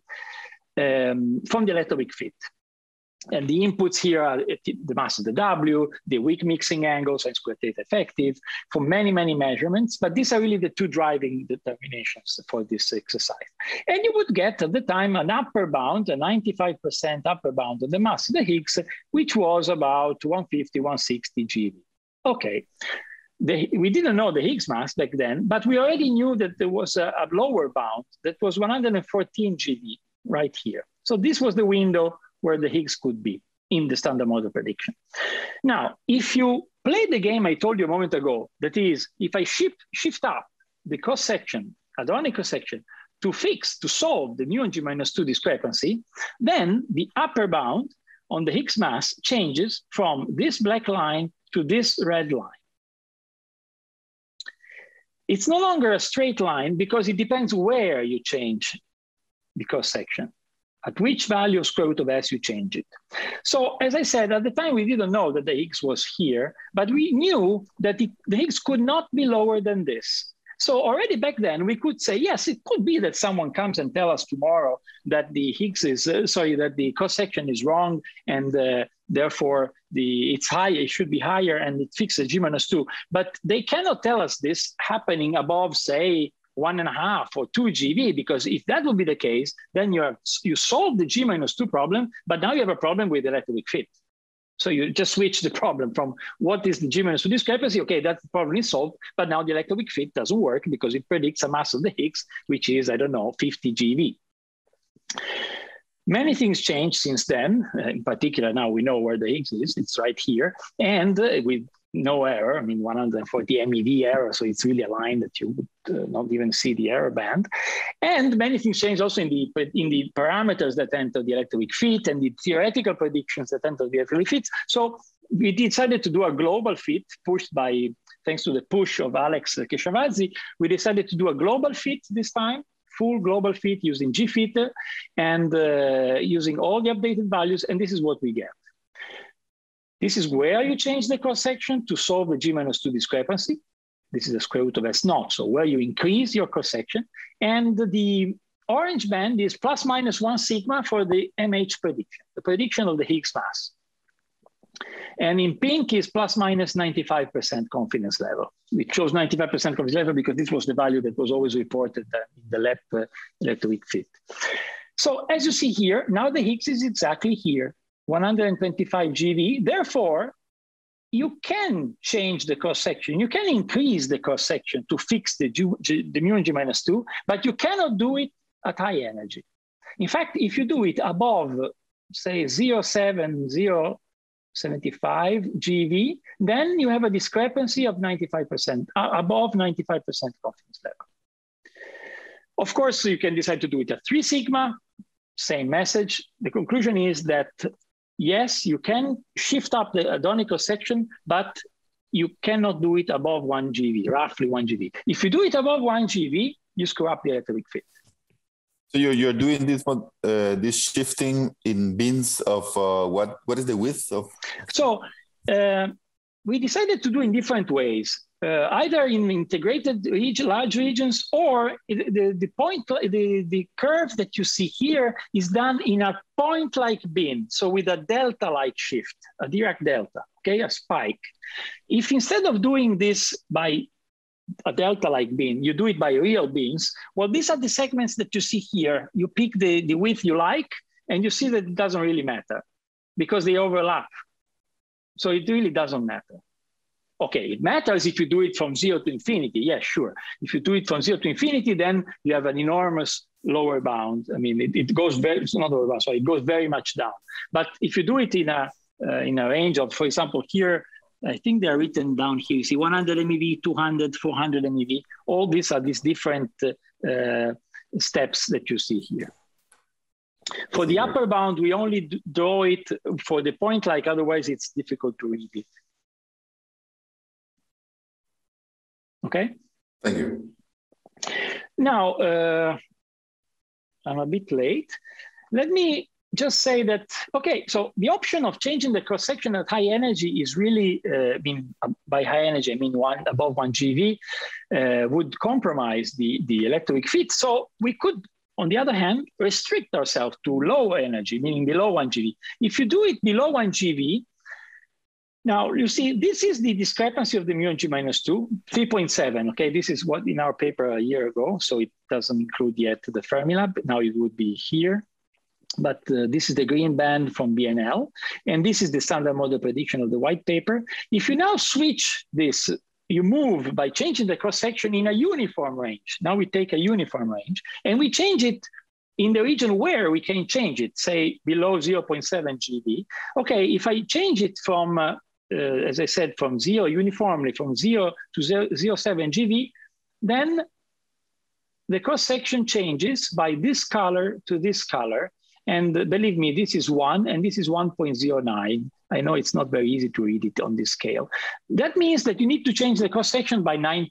from the electroweak fit. And the inputs here are the mass of the W, the weak mixing angle, sin squared theta effective, for many, many measurements. But these are really the two driving determinations for this exercise. And you would get at the time an upper bound, a 95% upper bound on the mass of the Higgs, which was about 150, 160 GeV. Okay. We didn't know the Higgs mass back then, but we already knew that there was a lower bound that was 114 GeV right here. So this was the window where the Higgs could be in the standard model prediction. Now, if you play the game I told you a moment ago, that is, if I shift up the cross-section, hadronic cross-section, to solve the mu and G-2 discrepancy, then the upper bound on the Higgs mass changes from this black line to this red line. It's no longer a straight line because it depends where you change the cross-section. At which value of square root of S you change it. So as I said, at the time, we didn't know that the Higgs was here, but we knew that the Higgs could not be lower than this. So already back then, we could say, yes, it could be that someone comes and tell us tomorrow that the Higgs is, that the cross-section is wrong, and therefore it's high, it should be higher, and it fixes G-2. But they cannot tell us this happening above, say, 1.5 or 2 GeV, because if that would be the case, then you solve the G-2 problem, but now you have a problem with the electroweak fit. So you just switch the problem from what is the G-2 discrepancy, okay, that problem is solved, but now the electroweak fit doesn't work because it predicts a mass of the Higgs, which is, I don't know, 50 GeV. Many things changed since then. In particular, now we know where the Higgs is, it's right here, and with no error, I mean 140 MeV error, so it's really a line that you would not even see the error band. And many things changed also in the parameters that enter the electroweak fit and the theoretical predictions that enter the electroweak fit. So we decided to do a global fit pushed by, thanks to the push of Alex Keshavadze, we decided to do a global fit this time, full global fit using GFitter and using all the updated values, and this is what we get. This is where you change the cross-section to solve the G-2 discrepancy. This is the square root of S0, so where you increase your cross-section. And the orange band is plus minus 1 sigma for the MH prediction, the prediction of the Higgs mass. And in pink is plus minus 95% confidence level. We chose 95% confidence level because this was the value that was always reported in the lab electroweak fit. So as you see here, now the Higgs is exactly here, 125 GeV. Therefore, you can change the cross-section. You can increase the cross-section to fix the mu and G minus 2, but you cannot do it at high energy. In fact, if you do it above, say, 0.7075 GeV, then you have a discrepancy of 95%, above 95% confidence level. Of course, you can decide to do it at 3 sigma, same message. The conclusion is that yes, you can shift up the Hadronic cross-section, but you cannot do it above 1 GeV, roughly 1 GeV. If you do it above 1 GeV, you screw up the electroweak fit. So you're doing this one, this shifting in bins of what is the width of? So we decided to do in different ways, either in integrated large regions, or the curve that you see here is done in a point-like bin, so with a delta-like shift, a Dirac delta, okay, a spike. If instead of doing this by a delta-like bin, you do it by real bins, well, these are the segments that you see here. You pick the width you like, and you see that it doesn't really matter because they overlap. So it really doesn't matter. Okay, it matters if you do it from 0 to infinity. Yeah, sure. If you do it from 0 to infinity, then you have an enormous lower bound. I mean, it goes very, it's not lower bound, so it goes very much down. But if you do it in a range of, for example, here, I think they're written down here. You see 100 MeV, 200, 400 MeV. All these are these different steps that you see here. For the upper bound, we only draw it for the point, like otherwise it's difficult to read it. Okay? Thank you. Now, I'm a bit late. Let me just say that, okay, so the option of changing the cross-section at high energy is really, by high energy, I mean above 1 GeV, would compromise the electroweak fit. So we could, on the other hand, restrict ourselves to low energy, meaning below 1 GeV. If you do it below 1 GeV, now you see, this is the discrepancy of the mu and G minus 2, 3.7, okay? This is what in our paper a year ago, so it doesn't include yet the Fermilab. Now it would be here. But this is the green band from BNL, and this is the standard model prediction of the white paper. If you now switch this, you move by changing the cross-section in a uniform range. Now we take a uniform range, and we change it in the region where we can change it, say below 0.7 GeV. Okay, if I change it from, as I said, from 0 uniformly, from 0 to 0.7 GeV, then the cross-section changes by this color to this color. And believe me, this is 1 and this is 1.09. I know it's not very easy to read it on this scale. That means that you need to change the cross-section by 9%.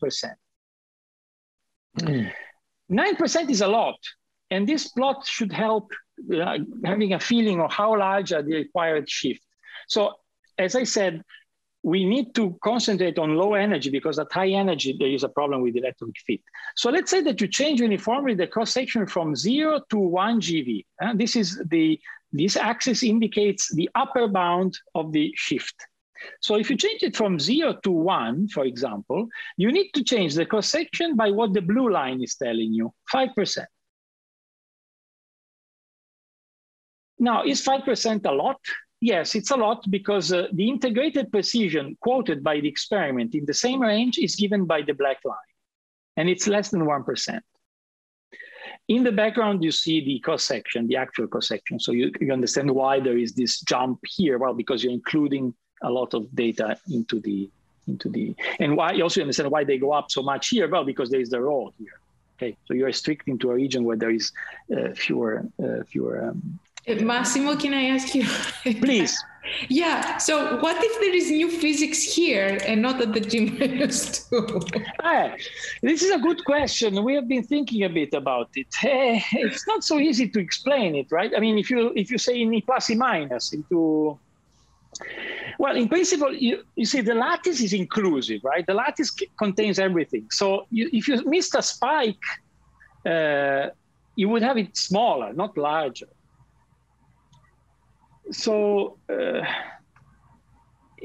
9% is a lot. And this plot should help having a feeling of how large are the required shift. So as I said, we need to concentrate on low energy because at high energy, there is a problem with the electroweak fit. So let's say that you change uniformly the cross-section from 0 to 1 GeV. This axis indicates the upper bound of the shift. So if you change it from 0 to 1, for example, you need to change the cross-section by what the blue line is telling you, 5%. Now, is 5% a lot? Yes, it's a lot because the integrated precision quoted by the experiment in the same range is given by the black line, and it's less than 1%. In the background, you see the cross-section, the actual cross-section. So you understand why there is this jump here. Well, because you're including a lot of data into the, and why you also understand why they go up so much here. Well, because there is the roll here. Okay, so you're restricting to a region where there is fewer. Massimo, can I ask you? Please. Yeah, so what if there is new physics here and not at the G-2? This is a good question. We have been thinking a bit about it. It's not so easy to explain it, right? I mean, if you say in plus and minus into, well, in principle, you see the lattice is inclusive, right? The lattice contains everything. So if you missed a spike, you would have it smaller, not larger. So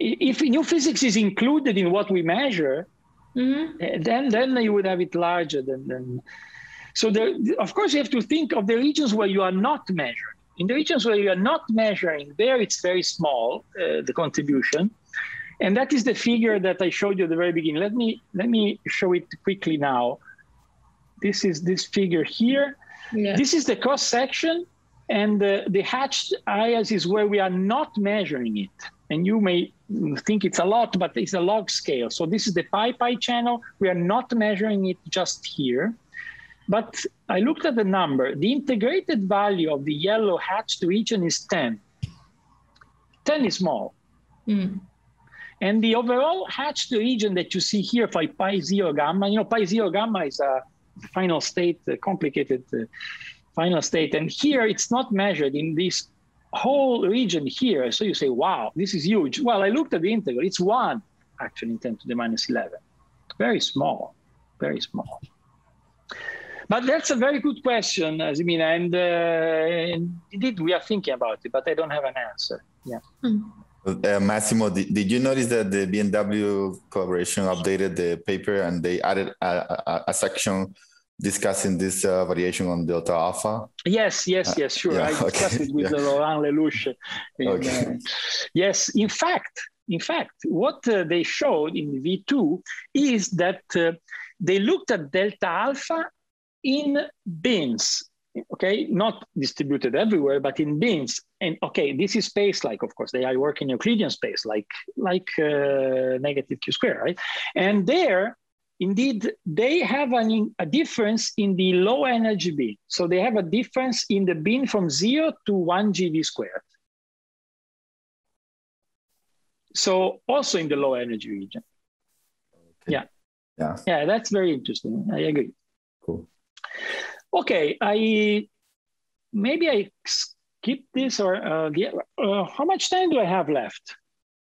if new physics is included in what we measure, then you would have it larger than. So of course, you have to think of the regions where you are not measuring. In the regions where you are not measuring, there it's very small, the contribution. And that is the figure that I showed you at the very beginning. Let me show it quickly now. This is this figure here. Yeah. This is the cross section, and the hatched areas is where we are not measuring it. And you may think it's a lot, but it's a log scale. So this is the pi channel. We are not measuring it just here. But I looked at the number. The integrated value of the yellow hatched region is 10. 10 is small. And the overall hatched region that you see here for pi 0 gamma, pi 0 gamma is a final state, a complicated final state. And here it's not measured in this whole region here. So you say, wow, this is huge. Well, I looked at the integral. It's 1, actually, in 10 to the minus 11. Very small, very small. But that's a very good question, Zemina, and indeed we are thinking about it, but I don't have an answer. Yeah. Massimo, did you notice that the BMW collaboration updated the paper and they added a section discussing this variation on delta alpha? Yes, sure. Yeah, I discussed it with Laurent Lelouch. Yes, in fact, what they showed in V2 is that they looked at delta alpha in bins, okay, not distributed everywhere, but in bins. And okay, this is space-like, of course. They are working Euclidean space, like negative q squared, right? And there, indeed, they have a difference in the low energy bin. So they have a difference in the bin from 0 to 1 GeV squared. So also in the low energy region. Okay. Yeah, that's very interesting. I agree. Cool. Okay, maybe I skip this, or how much time do I have left?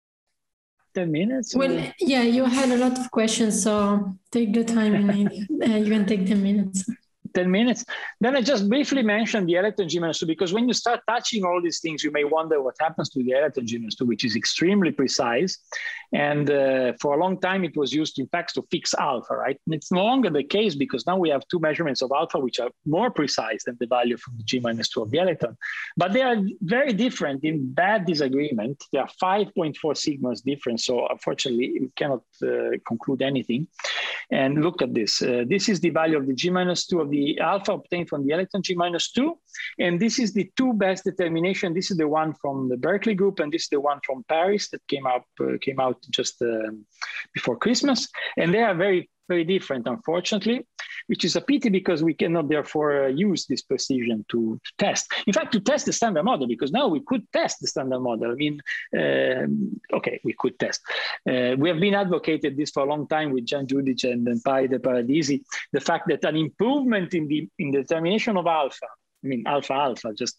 10 minutes? Well, yeah, you had a lot of questions, so take the time you need. You can take 10 minutes. 10 minutes. Then I just briefly mentioned the electron G-2, because when you start touching all these things, you may wonder what happens to the electron G-2, which is extremely precise. And for a long time, it was used, in fact, to fix alpha, right? And it's no longer the case, because now we have 2 measurements of alpha, which are more precise than the value from the G-2 of the electron. But they are very different in bad disagreement. There are 5.4 sigmas difference. So unfortunately, we cannot conclude anything. And look at this. This is the value of the G-2 of the alpha obtained from the electron G-2. And this is the 2 best determination. This is the one from the Berkeley group, and this is the one from Paris that came out just before Christmas. And they are very, very different, unfortunately, which is a pity, because we cannot therefore use this precision to test. In fact, to test the standard model, because now we could test the standard model. I mean, okay, we could test. We have been advocated this for a long time with Jan Judic and Pai de Paradisi, the fact that an improvement in the determination of alpha, I mean, alpha, just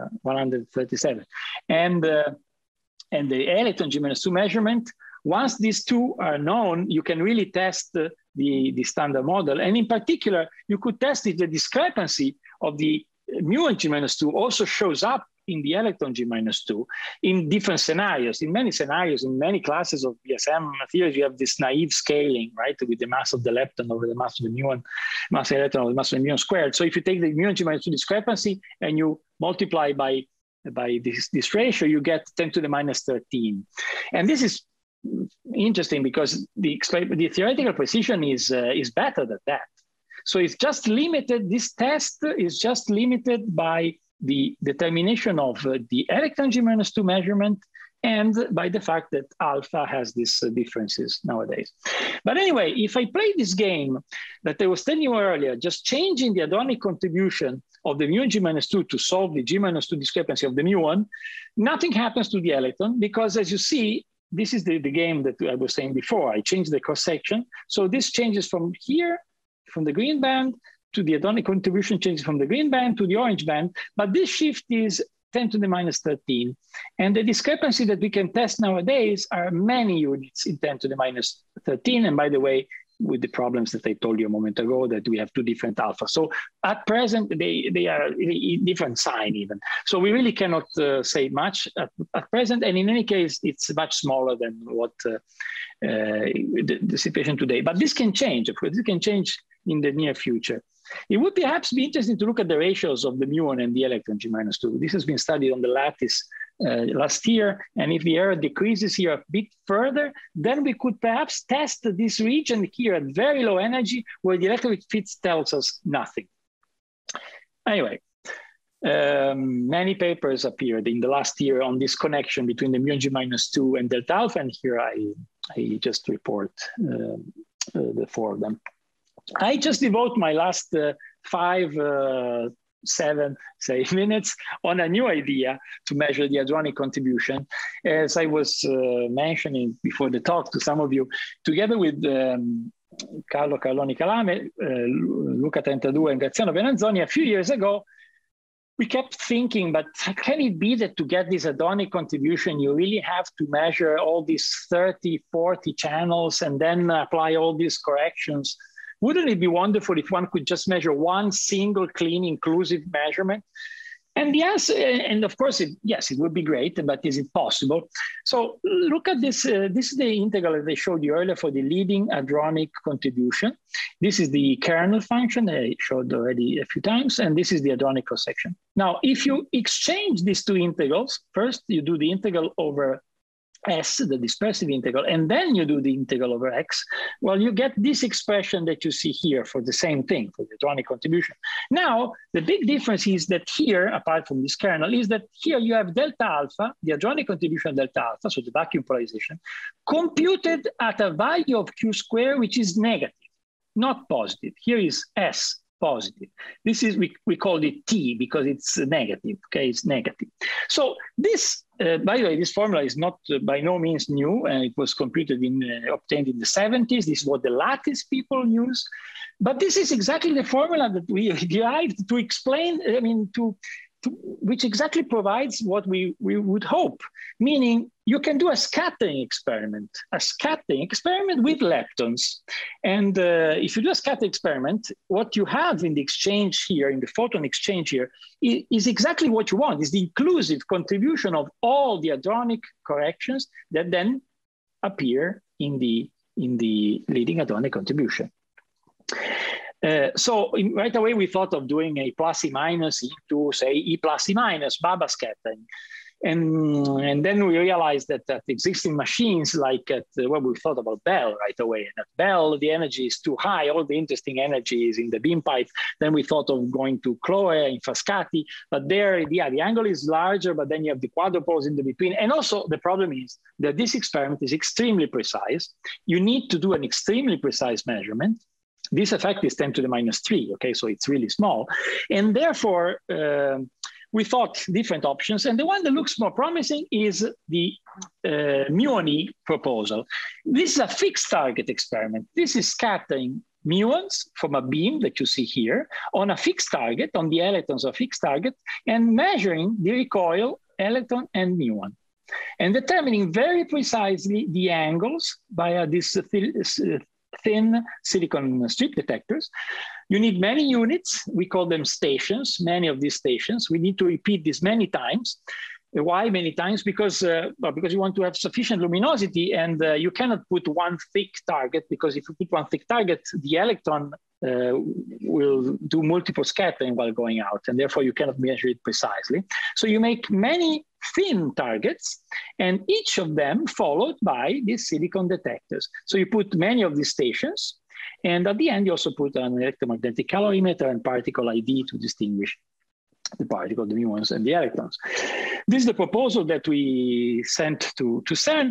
137, and the electron G-2 measurement, once these 2 are known, you can really test the standard model. And in particular, you could test if the discrepancy of the muon G-2 also shows up in the electron G-2 in different scenarios. In many scenarios, in many classes of BSM theories, you have this naive scaling, right, with the mass of the lepton over the mass of the muon, mass of the electron over the mass of the muon squared. So if you take the muon G-2 discrepancy and you multiply by this ratio, you get 10 to the minus 13. And this is interesting, because the theoretical precision is better than that. So it's just limited, this test is just limited by the determination of the electron G-2 measurement, and by the fact that alpha has these differences nowadays. But anyway, if I play this game that I was telling you earlier, just changing the hadronic contribution of the muon G-2 to solve the G-2 discrepancy of the muon, nothing happens to the electron, because as you see, this is the game that I was saying before. I changed the cross-section. So this changes from here, from the green band, to the hadronic contribution changes from the green band to the orange band. But this shift is 10 to the minus 13. And the discrepancy that we can test nowadays are many units in 10 to the minus 13. And by the way, with the problems that I told you a moment ago, that we have two different alphas. So at present, they are a different sign even. So we really cannot say much at present. And in any case, it's much smaller than what the situation today. But this can change, of course. This can change in the near future. It would perhaps be interesting to look at the ratios of the muon and the electron G-2. This has been studied on the lattice last year. And if the error decreases here a bit further, then we could perhaps test this region here at very low energy where the electroweak fit tells us nothing. Anyway, many papers appeared in the last year on this connection between the muon G-2 and delta alpha. And here I just report the four of them. I just devote my last 7 minutes on a new idea to measure the hadronic contribution. As I was mentioning before the talk to some of you, together with Carlo Carloni Calame, Luca Trentadue, and Graziano Venanzoni, a few years ago, we kept thinking, but can it be that to get this hadronic contribution, you really have to measure all these 30, 40 channels and then apply all these corrections? Wouldn't it be wonderful if one could just measure one single clean inclusive measurement? And the answer, and of course, yes, it would be great, but is it possible? So look at this. This is the integral that I showed you earlier for the leading hadronic contribution. This is the kernel function I showed already a few times, and this is the hadronic cross-section. Now, if you exchange these two integrals, first you do the integral over S, the dispersive integral, and then you do the integral over X, well, you get this expression that you see here for the same thing, for the hadronic contribution. Now, the big difference is that here, apart from this kernel, is that here you have delta alpha, the hadronic contribution of delta alpha, so the vacuum polarization, computed at a value of Q squared, which is negative, not positive. Here is S, positive. This is, we called it T because it's negative, okay, it's negative. So this, by the way, this formula is not by no means new, and it was computed obtained in the 70s. This is what the lattice people use. But this is exactly the formula that we derived to explain, I mean, which exactly provides what we would hope, meaning you can do a scattering experiment with leptons. And if you do a scattering experiment, what you have in the exchange here, in the photon exchange here, is exactly what you want, is the inclusive contribution of all the hadronic corrections that then appear in the leading hadronic contribution. So right away, we thought of doing a plus E minus into, say, E plus E minus, Baba scattering. And then we realized that at existing machines, like at, well, we thought about Bell right away. And at Bell, the energy is too high. All the interesting energy is in the beam pipe. Then we thought of going to Chloe in Frascati. But there, yeah, the angle is larger, but then you have the quadrupoles in the between. And also the problem is that this experiment is extremely precise. You need to do an extremely precise measurement. This effect is 10 to the minus 3, okay? So it's really small. And therefore, we thought different options. And the one that looks more promising is the muon proposal. This is a fixed target experiment. This is scattering muons from a beam that you see here on a fixed target, on the electrons of a fixed target, and measuring the recoil, electron, and muon. And determining very precisely the angles via this thin silicon strip detectors. You need many units. We call them stations, many of these stations. We need to repeat this many times. Why many times? Because you want to have sufficient luminosity, and you cannot put one thick target, because if you put one thick target, the electron will do multiple scattering while going out, and therefore you cannot measure it precisely. So you make many thin targets, and each of them followed by these silicon detectors. So you put many of these stations, and at the end you also put an electromagnetic calorimeter and particle ID to distinguish the particle, the muons, and the electrons. This is the proposal that we sent to CERN.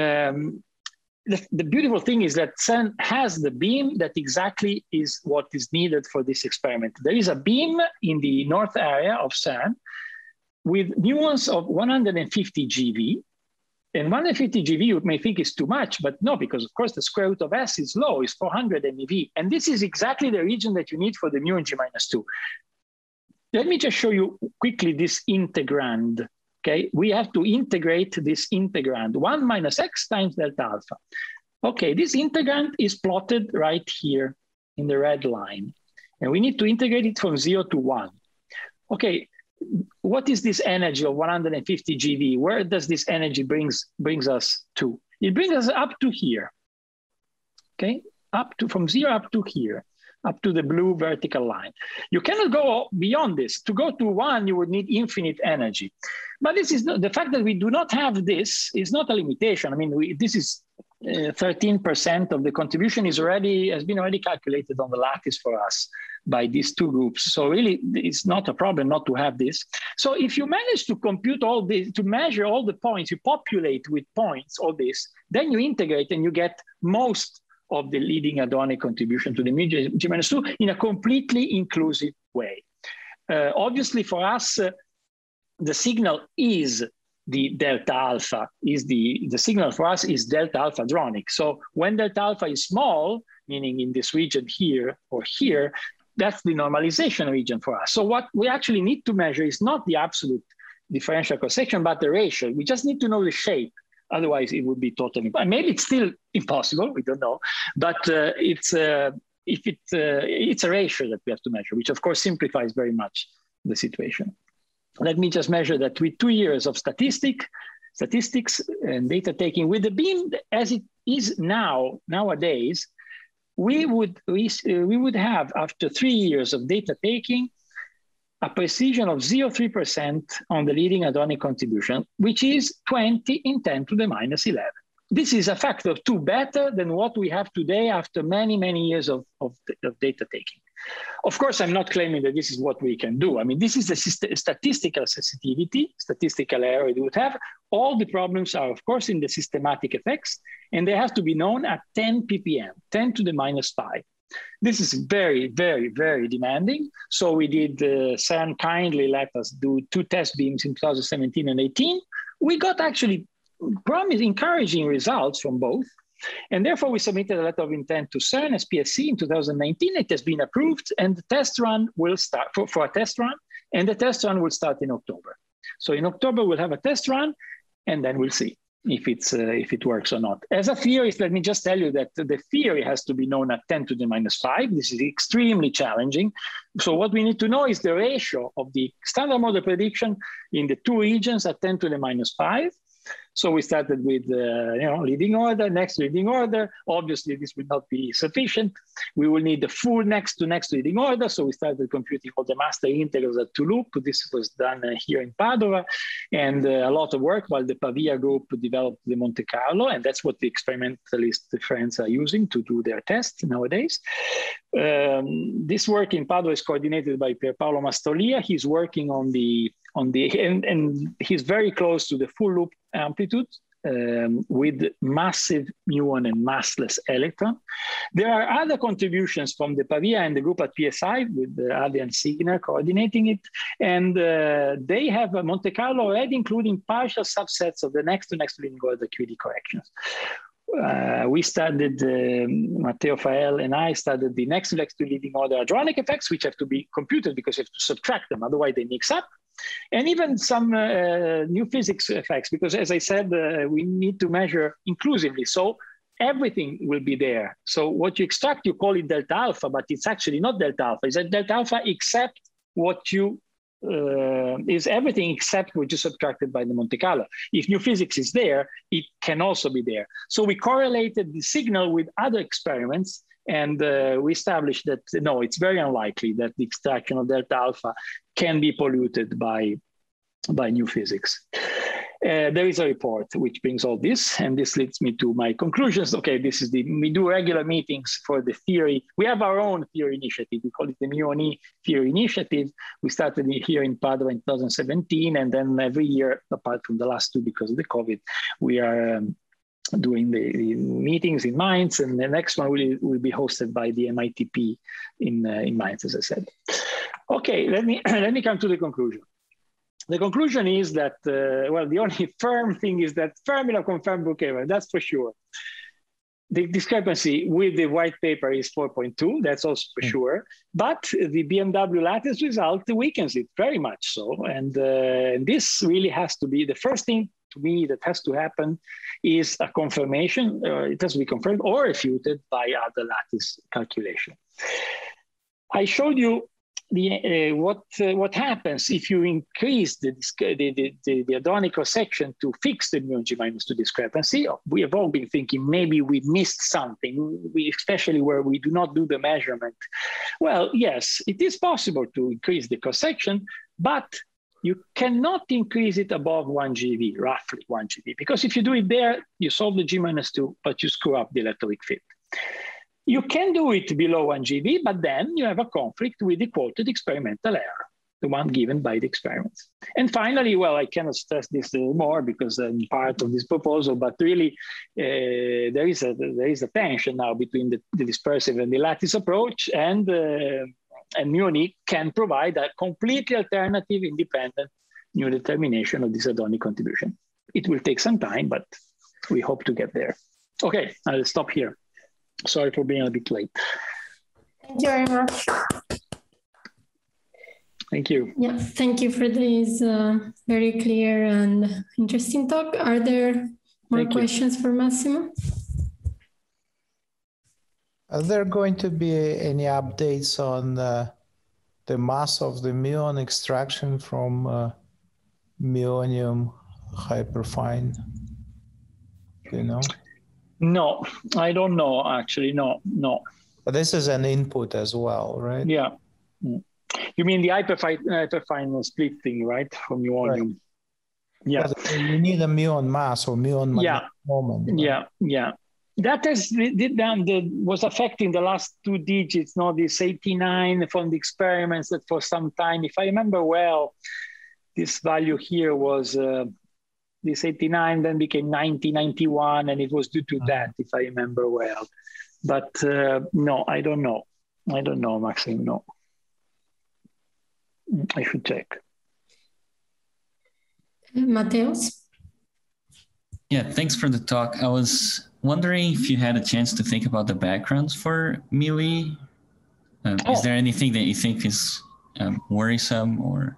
The beautiful thing is that CERN has the beam that exactly is what is needed for this experiment. There is a beam in the north area of CERN with muons of 150 GeV. And 150 GeV you may think is too much, but no, because of course the square root of S is low, is 400 MeV. And this is exactly the region that you need for the muon G-2. Let me just show you quickly this integrand. Okay, we have to integrate this integrand, 1 minus x times delta alpha. Okay, this integrand is plotted right here in the red line. And we need to integrate it from 0 to 1. Okay, what is this energy of 150 GeV? Where does this energy brings us to? It brings us up to here. Okay, from 0 up to here, up to the blue vertical line. You cannot go beyond this. To go to 1, you would need infinite energy. But this is the fact that we do not have this is not a limitation. I mean, this is 13% of the contribution has been already calculated on the lattice for us by these two groups. So really, it's not a problem not to have this. So if you manage to compute all this, to measure all the points, you populate with points, all this, then you integrate and you get most of the leading hadronic contribution to the G-2 in a completely inclusive way. Obviously, for us, the signal is the delta alpha, the signal for us is delta alpha hadronic. So when delta alpha is small, meaning in this region here or here, that's the normalization region for us. So what we actually need to measure is not the absolute differential cross-section, but the ratio. We just need to know the shape. Otherwise, it would be totally, maybe it's still impossible, we don't know, but it's a ratio that we have to measure, which of course simplifies very much the situation. Let me just measure that with 2 years of statistics and data taking with the beam as it is nowadays, we would have, after 3 years of data taking, a precision of 0.3% on the leading hadronic contribution, which is 20 in 10 to the minus 11. This is a factor of 2 better than what we have today after many, many years of data taking. Of course, I'm not claiming that this is what we can do. I mean, this is the statistical sensitivity, statistical error it would have. All the problems are, of course, in the systematic effects, and they have to be known at 10 ppm, 10 to the minus 5. This is very, very, very demanding. So we did, CERN kindly let us do 2 test beams in 2017 and 18. We got actually encouraging results from both. And therefore, we submitted a letter of intent to CERN SPSC in 2019. It has been approved, and the test run will start for a test run, and the test run will start in October. So in October, we'll have a test run, and then we'll see if it works or not. As a theorist, let me just tell you that the theory has to be known at 10 to the minus 5. This is extremely challenging. So what we need to know is the ratio of the standard model prediction in the 2 regions at 10 to the minus 5. So we started with leading order, next leading order. Obviously, this will not be sufficient. We will need the full next leading order. So we started computing all the master integrals at 2 loop. This was done here in Padova, and a lot of work while the Pavia group developed the Monte Carlo, and that's what the experimentalist friends are using to do their tests nowadays. This work in Padova is coordinated by Pierpaolo Mastrolia. He's working and he's very close to the full loop amplitude with massive muon and massless electron. There are other contributions from the Pavia and the group at PSI with Adrian Signer coordinating it. And they have a Monte Carlo already including partial subsets of the next to leading order QED corrections. We studied, Matteo Fael and I studied the next to leading order hadronic effects, which have to be computed because you have to subtract them, otherwise they mix up. And even some new physics effects, because as I said, we need to measure inclusively. So everything will be there. So what you extract, you call it delta alpha, but it's actually not delta alpha. It's a delta alpha except what you, is everything except what you subtracted by the Monte Carlo. If new physics is there, it can also be there. So we correlated the signal with other experiments, and we established that, no, it's very unlikely that the extraction of delta alpha can be polluted by new physics. There is a report which brings all this, and this leads me to my conclusions. Okay, this is we do regular meetings for the theory. We have our own theory initiative. We call it the Muoni Theory Initiative. We started here in Padua in 2017, and then every year, apart from the last 2 because of the COVID, we are doing the meetings in Mainz, and the next one will be hosted by the MITP in Mainz, as I said. Okay, let me come to the conclusion. The conclusion is that, well, the only firm thing is that Fermilab confirmed Brookhaven, that's for sure. The discrepancy with the white paper is 4.2, that's also for sure. But the BMW lattice result weakens it very much so. And this really has to be the first thing to me that has to happen is a confirmation. It has to be confirmed or refuted by other lattice calculation. I showed you what happens if you increase the hadronic cross-section to fix the mu G minus 2 discrepancy. We have all been thinking maybe we missed something, especially where we do not do the measurement. Well, yes, it is possible to increase the cross-section, but you cannot increase it above 1 GeV, roughly 1 GeV, because if you do it there, you solve the G minus 2, but you screw up the electroweak fit. You can do it below 1 GeV, but then you have a conflict with the quoted experimental error, the one given by the experiments. And finally, well, I cannot stress this more because I'm part of this proposal, but really there is a tension now between the dispersive and the lattice approach, and mu-unique can provide a completely alternative, independent new determination of this hadronic contribution. It will take some time, but we hope to get there. Okay, I'll stop here. Sorry for being a bit late. Thank you very much. Thank you. Yeah, thank you for this very clear and interesting talk. Are there more questions for Massimo? Are there going to be any updates on the mass of the muon extraction from muonium hyperfine? Do you know? No, I don't know, actually, no. But this is an input as well, right? Yeah. You mean the hyperfine split thing, right, from muonium? Right. Yeah. But you need a muon mass or muon moment. Right? Yeah. That was affecting the last two digits, this 89 from the experiments that for some time, if I remember well, this value here was... this 89 then became 90, 91, and it was due to that, if I remember well. But no, I don't know. I don't know, Maxime, no. I should check. Mateus? Yeah, thanks for the talk. I was wondering if you had a chance to think about the backgrounds for mu-E. Is there anything that you think is worrisome or...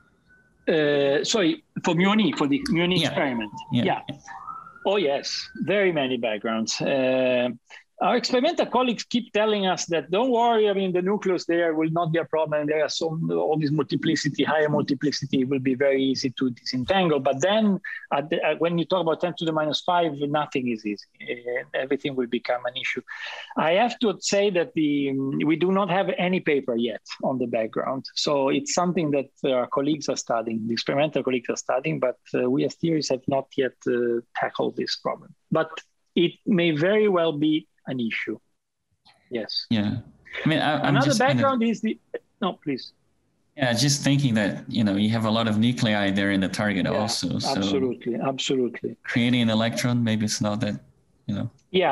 sorry, for mu-E, for the mu-E experiment. Yeah. Oh, yes, very many backgrounds. Our experimental colleagues keep telling us that, don't worry, I mean, the nucleus there will not be a problem. There are all this multiplicity, higher multiplicity will be very easy to disentangle. But then when you talk about 10 to the minus 5, nothing is easy. Everything will become an issue. I have to say that we do not have any paper yet on the background. So it's something that our colleagues are studying, the experimental colleagues are studying, but we as theorists have not yet tackled this problem. But it may very well be an issue. Yes. Yeah. I mean, another background is the... No, please. Yeah, just thinking that, you have a lot of nuclei there in the target also. So absolutely. Creating an electron, maybe it's not that, Yeah,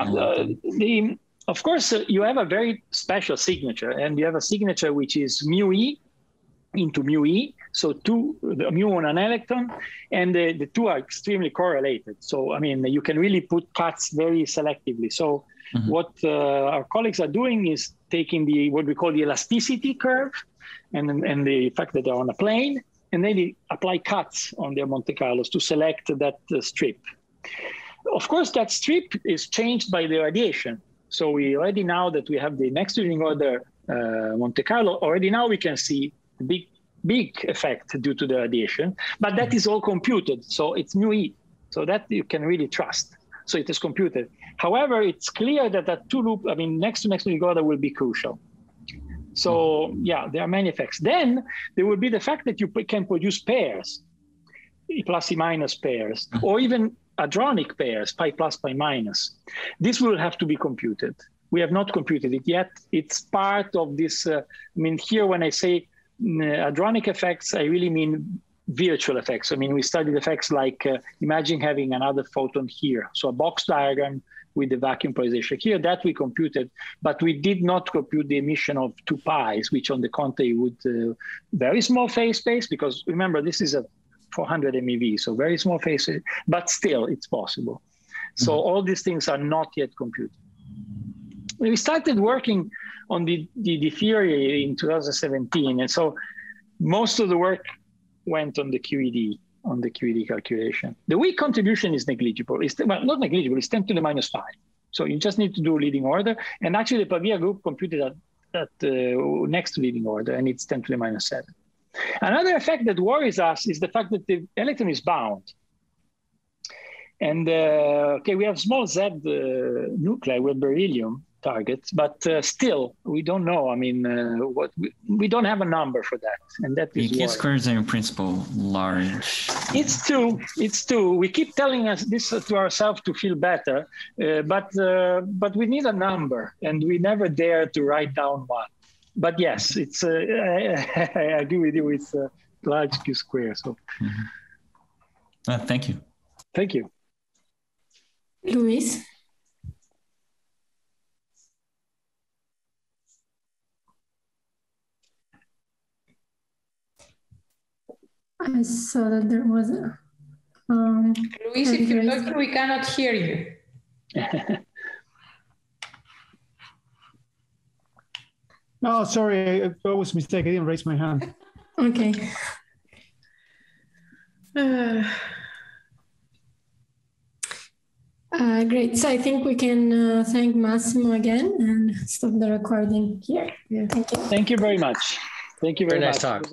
of course, you have a very special signature, and you have a signature which is mu-E into mu-E, so the mu on an electron, and the two are extremely correlated. So, I mean, you can really put cuts very selectively. So what our colleagues are doing is taking what we call the elasticity curve and the fact that they're on a plane, and then they apply cuts on their Monte Carlos to select that strip. Of course, that strip is changed by the radiation. So we already, now that we have the next leading order Monte Carlo, already now we can see the big effect due to the radiation, but that is all computed. So it's mu-E, so that you can really trust. So it is computed. However, it's clear that that two loop, next to leading order will be crucial. So yeah, there are many effects. Then there will be the fact that you can produce pairs, plus E minus pairs, or even hadronic pairs, pi plus, pi minus. This will have to be computed. We have not computed it yet. It's part of this, here when I say hadronic effects, I really mean virtual effects. We studied effects like, imagine having another photon here. So a box diagram with the vacuum polarization here, that we computed, but we did not compute the emission of 2 pi's, which on the contrary would, very small phase space, because remember, this is a 400 MeV, so very small phase, but still it's possible. So all these things are not yet computed. We started working on the theory in 2017, and so most of the work went on the QED. on the QED calculation. The weak contribution is negligible. It's, well, not negligible, it's 10 to the minus 5. So you just need to do leading order. And actually the Pavia group computed that next to leading order, and it's 10 to the minus 7. Another effect that worries us is the fact that the electron is bound. And okay, we have small Z nuclei with beryllium targets, but still, we don't know. I mean, what we don't have a number for that, and that is Q squares are in principle large. It's two. It's two. We keep telling us this to ourselves to feel better, but we need a number, and we never dare to write down one. But yes, it's. I agree with you. It's a large Q square. So. Thank you. Thank you. Luis? I saw that there was a... Luis, if you're talking, we cannot hear you. No, sorry, I was mistaken. I didn't raise my hand. Okay. Great. So I think we can thank Massimo again and stop the recording here. Thank you. Thank you very much. Thank you very much. Very nice talk.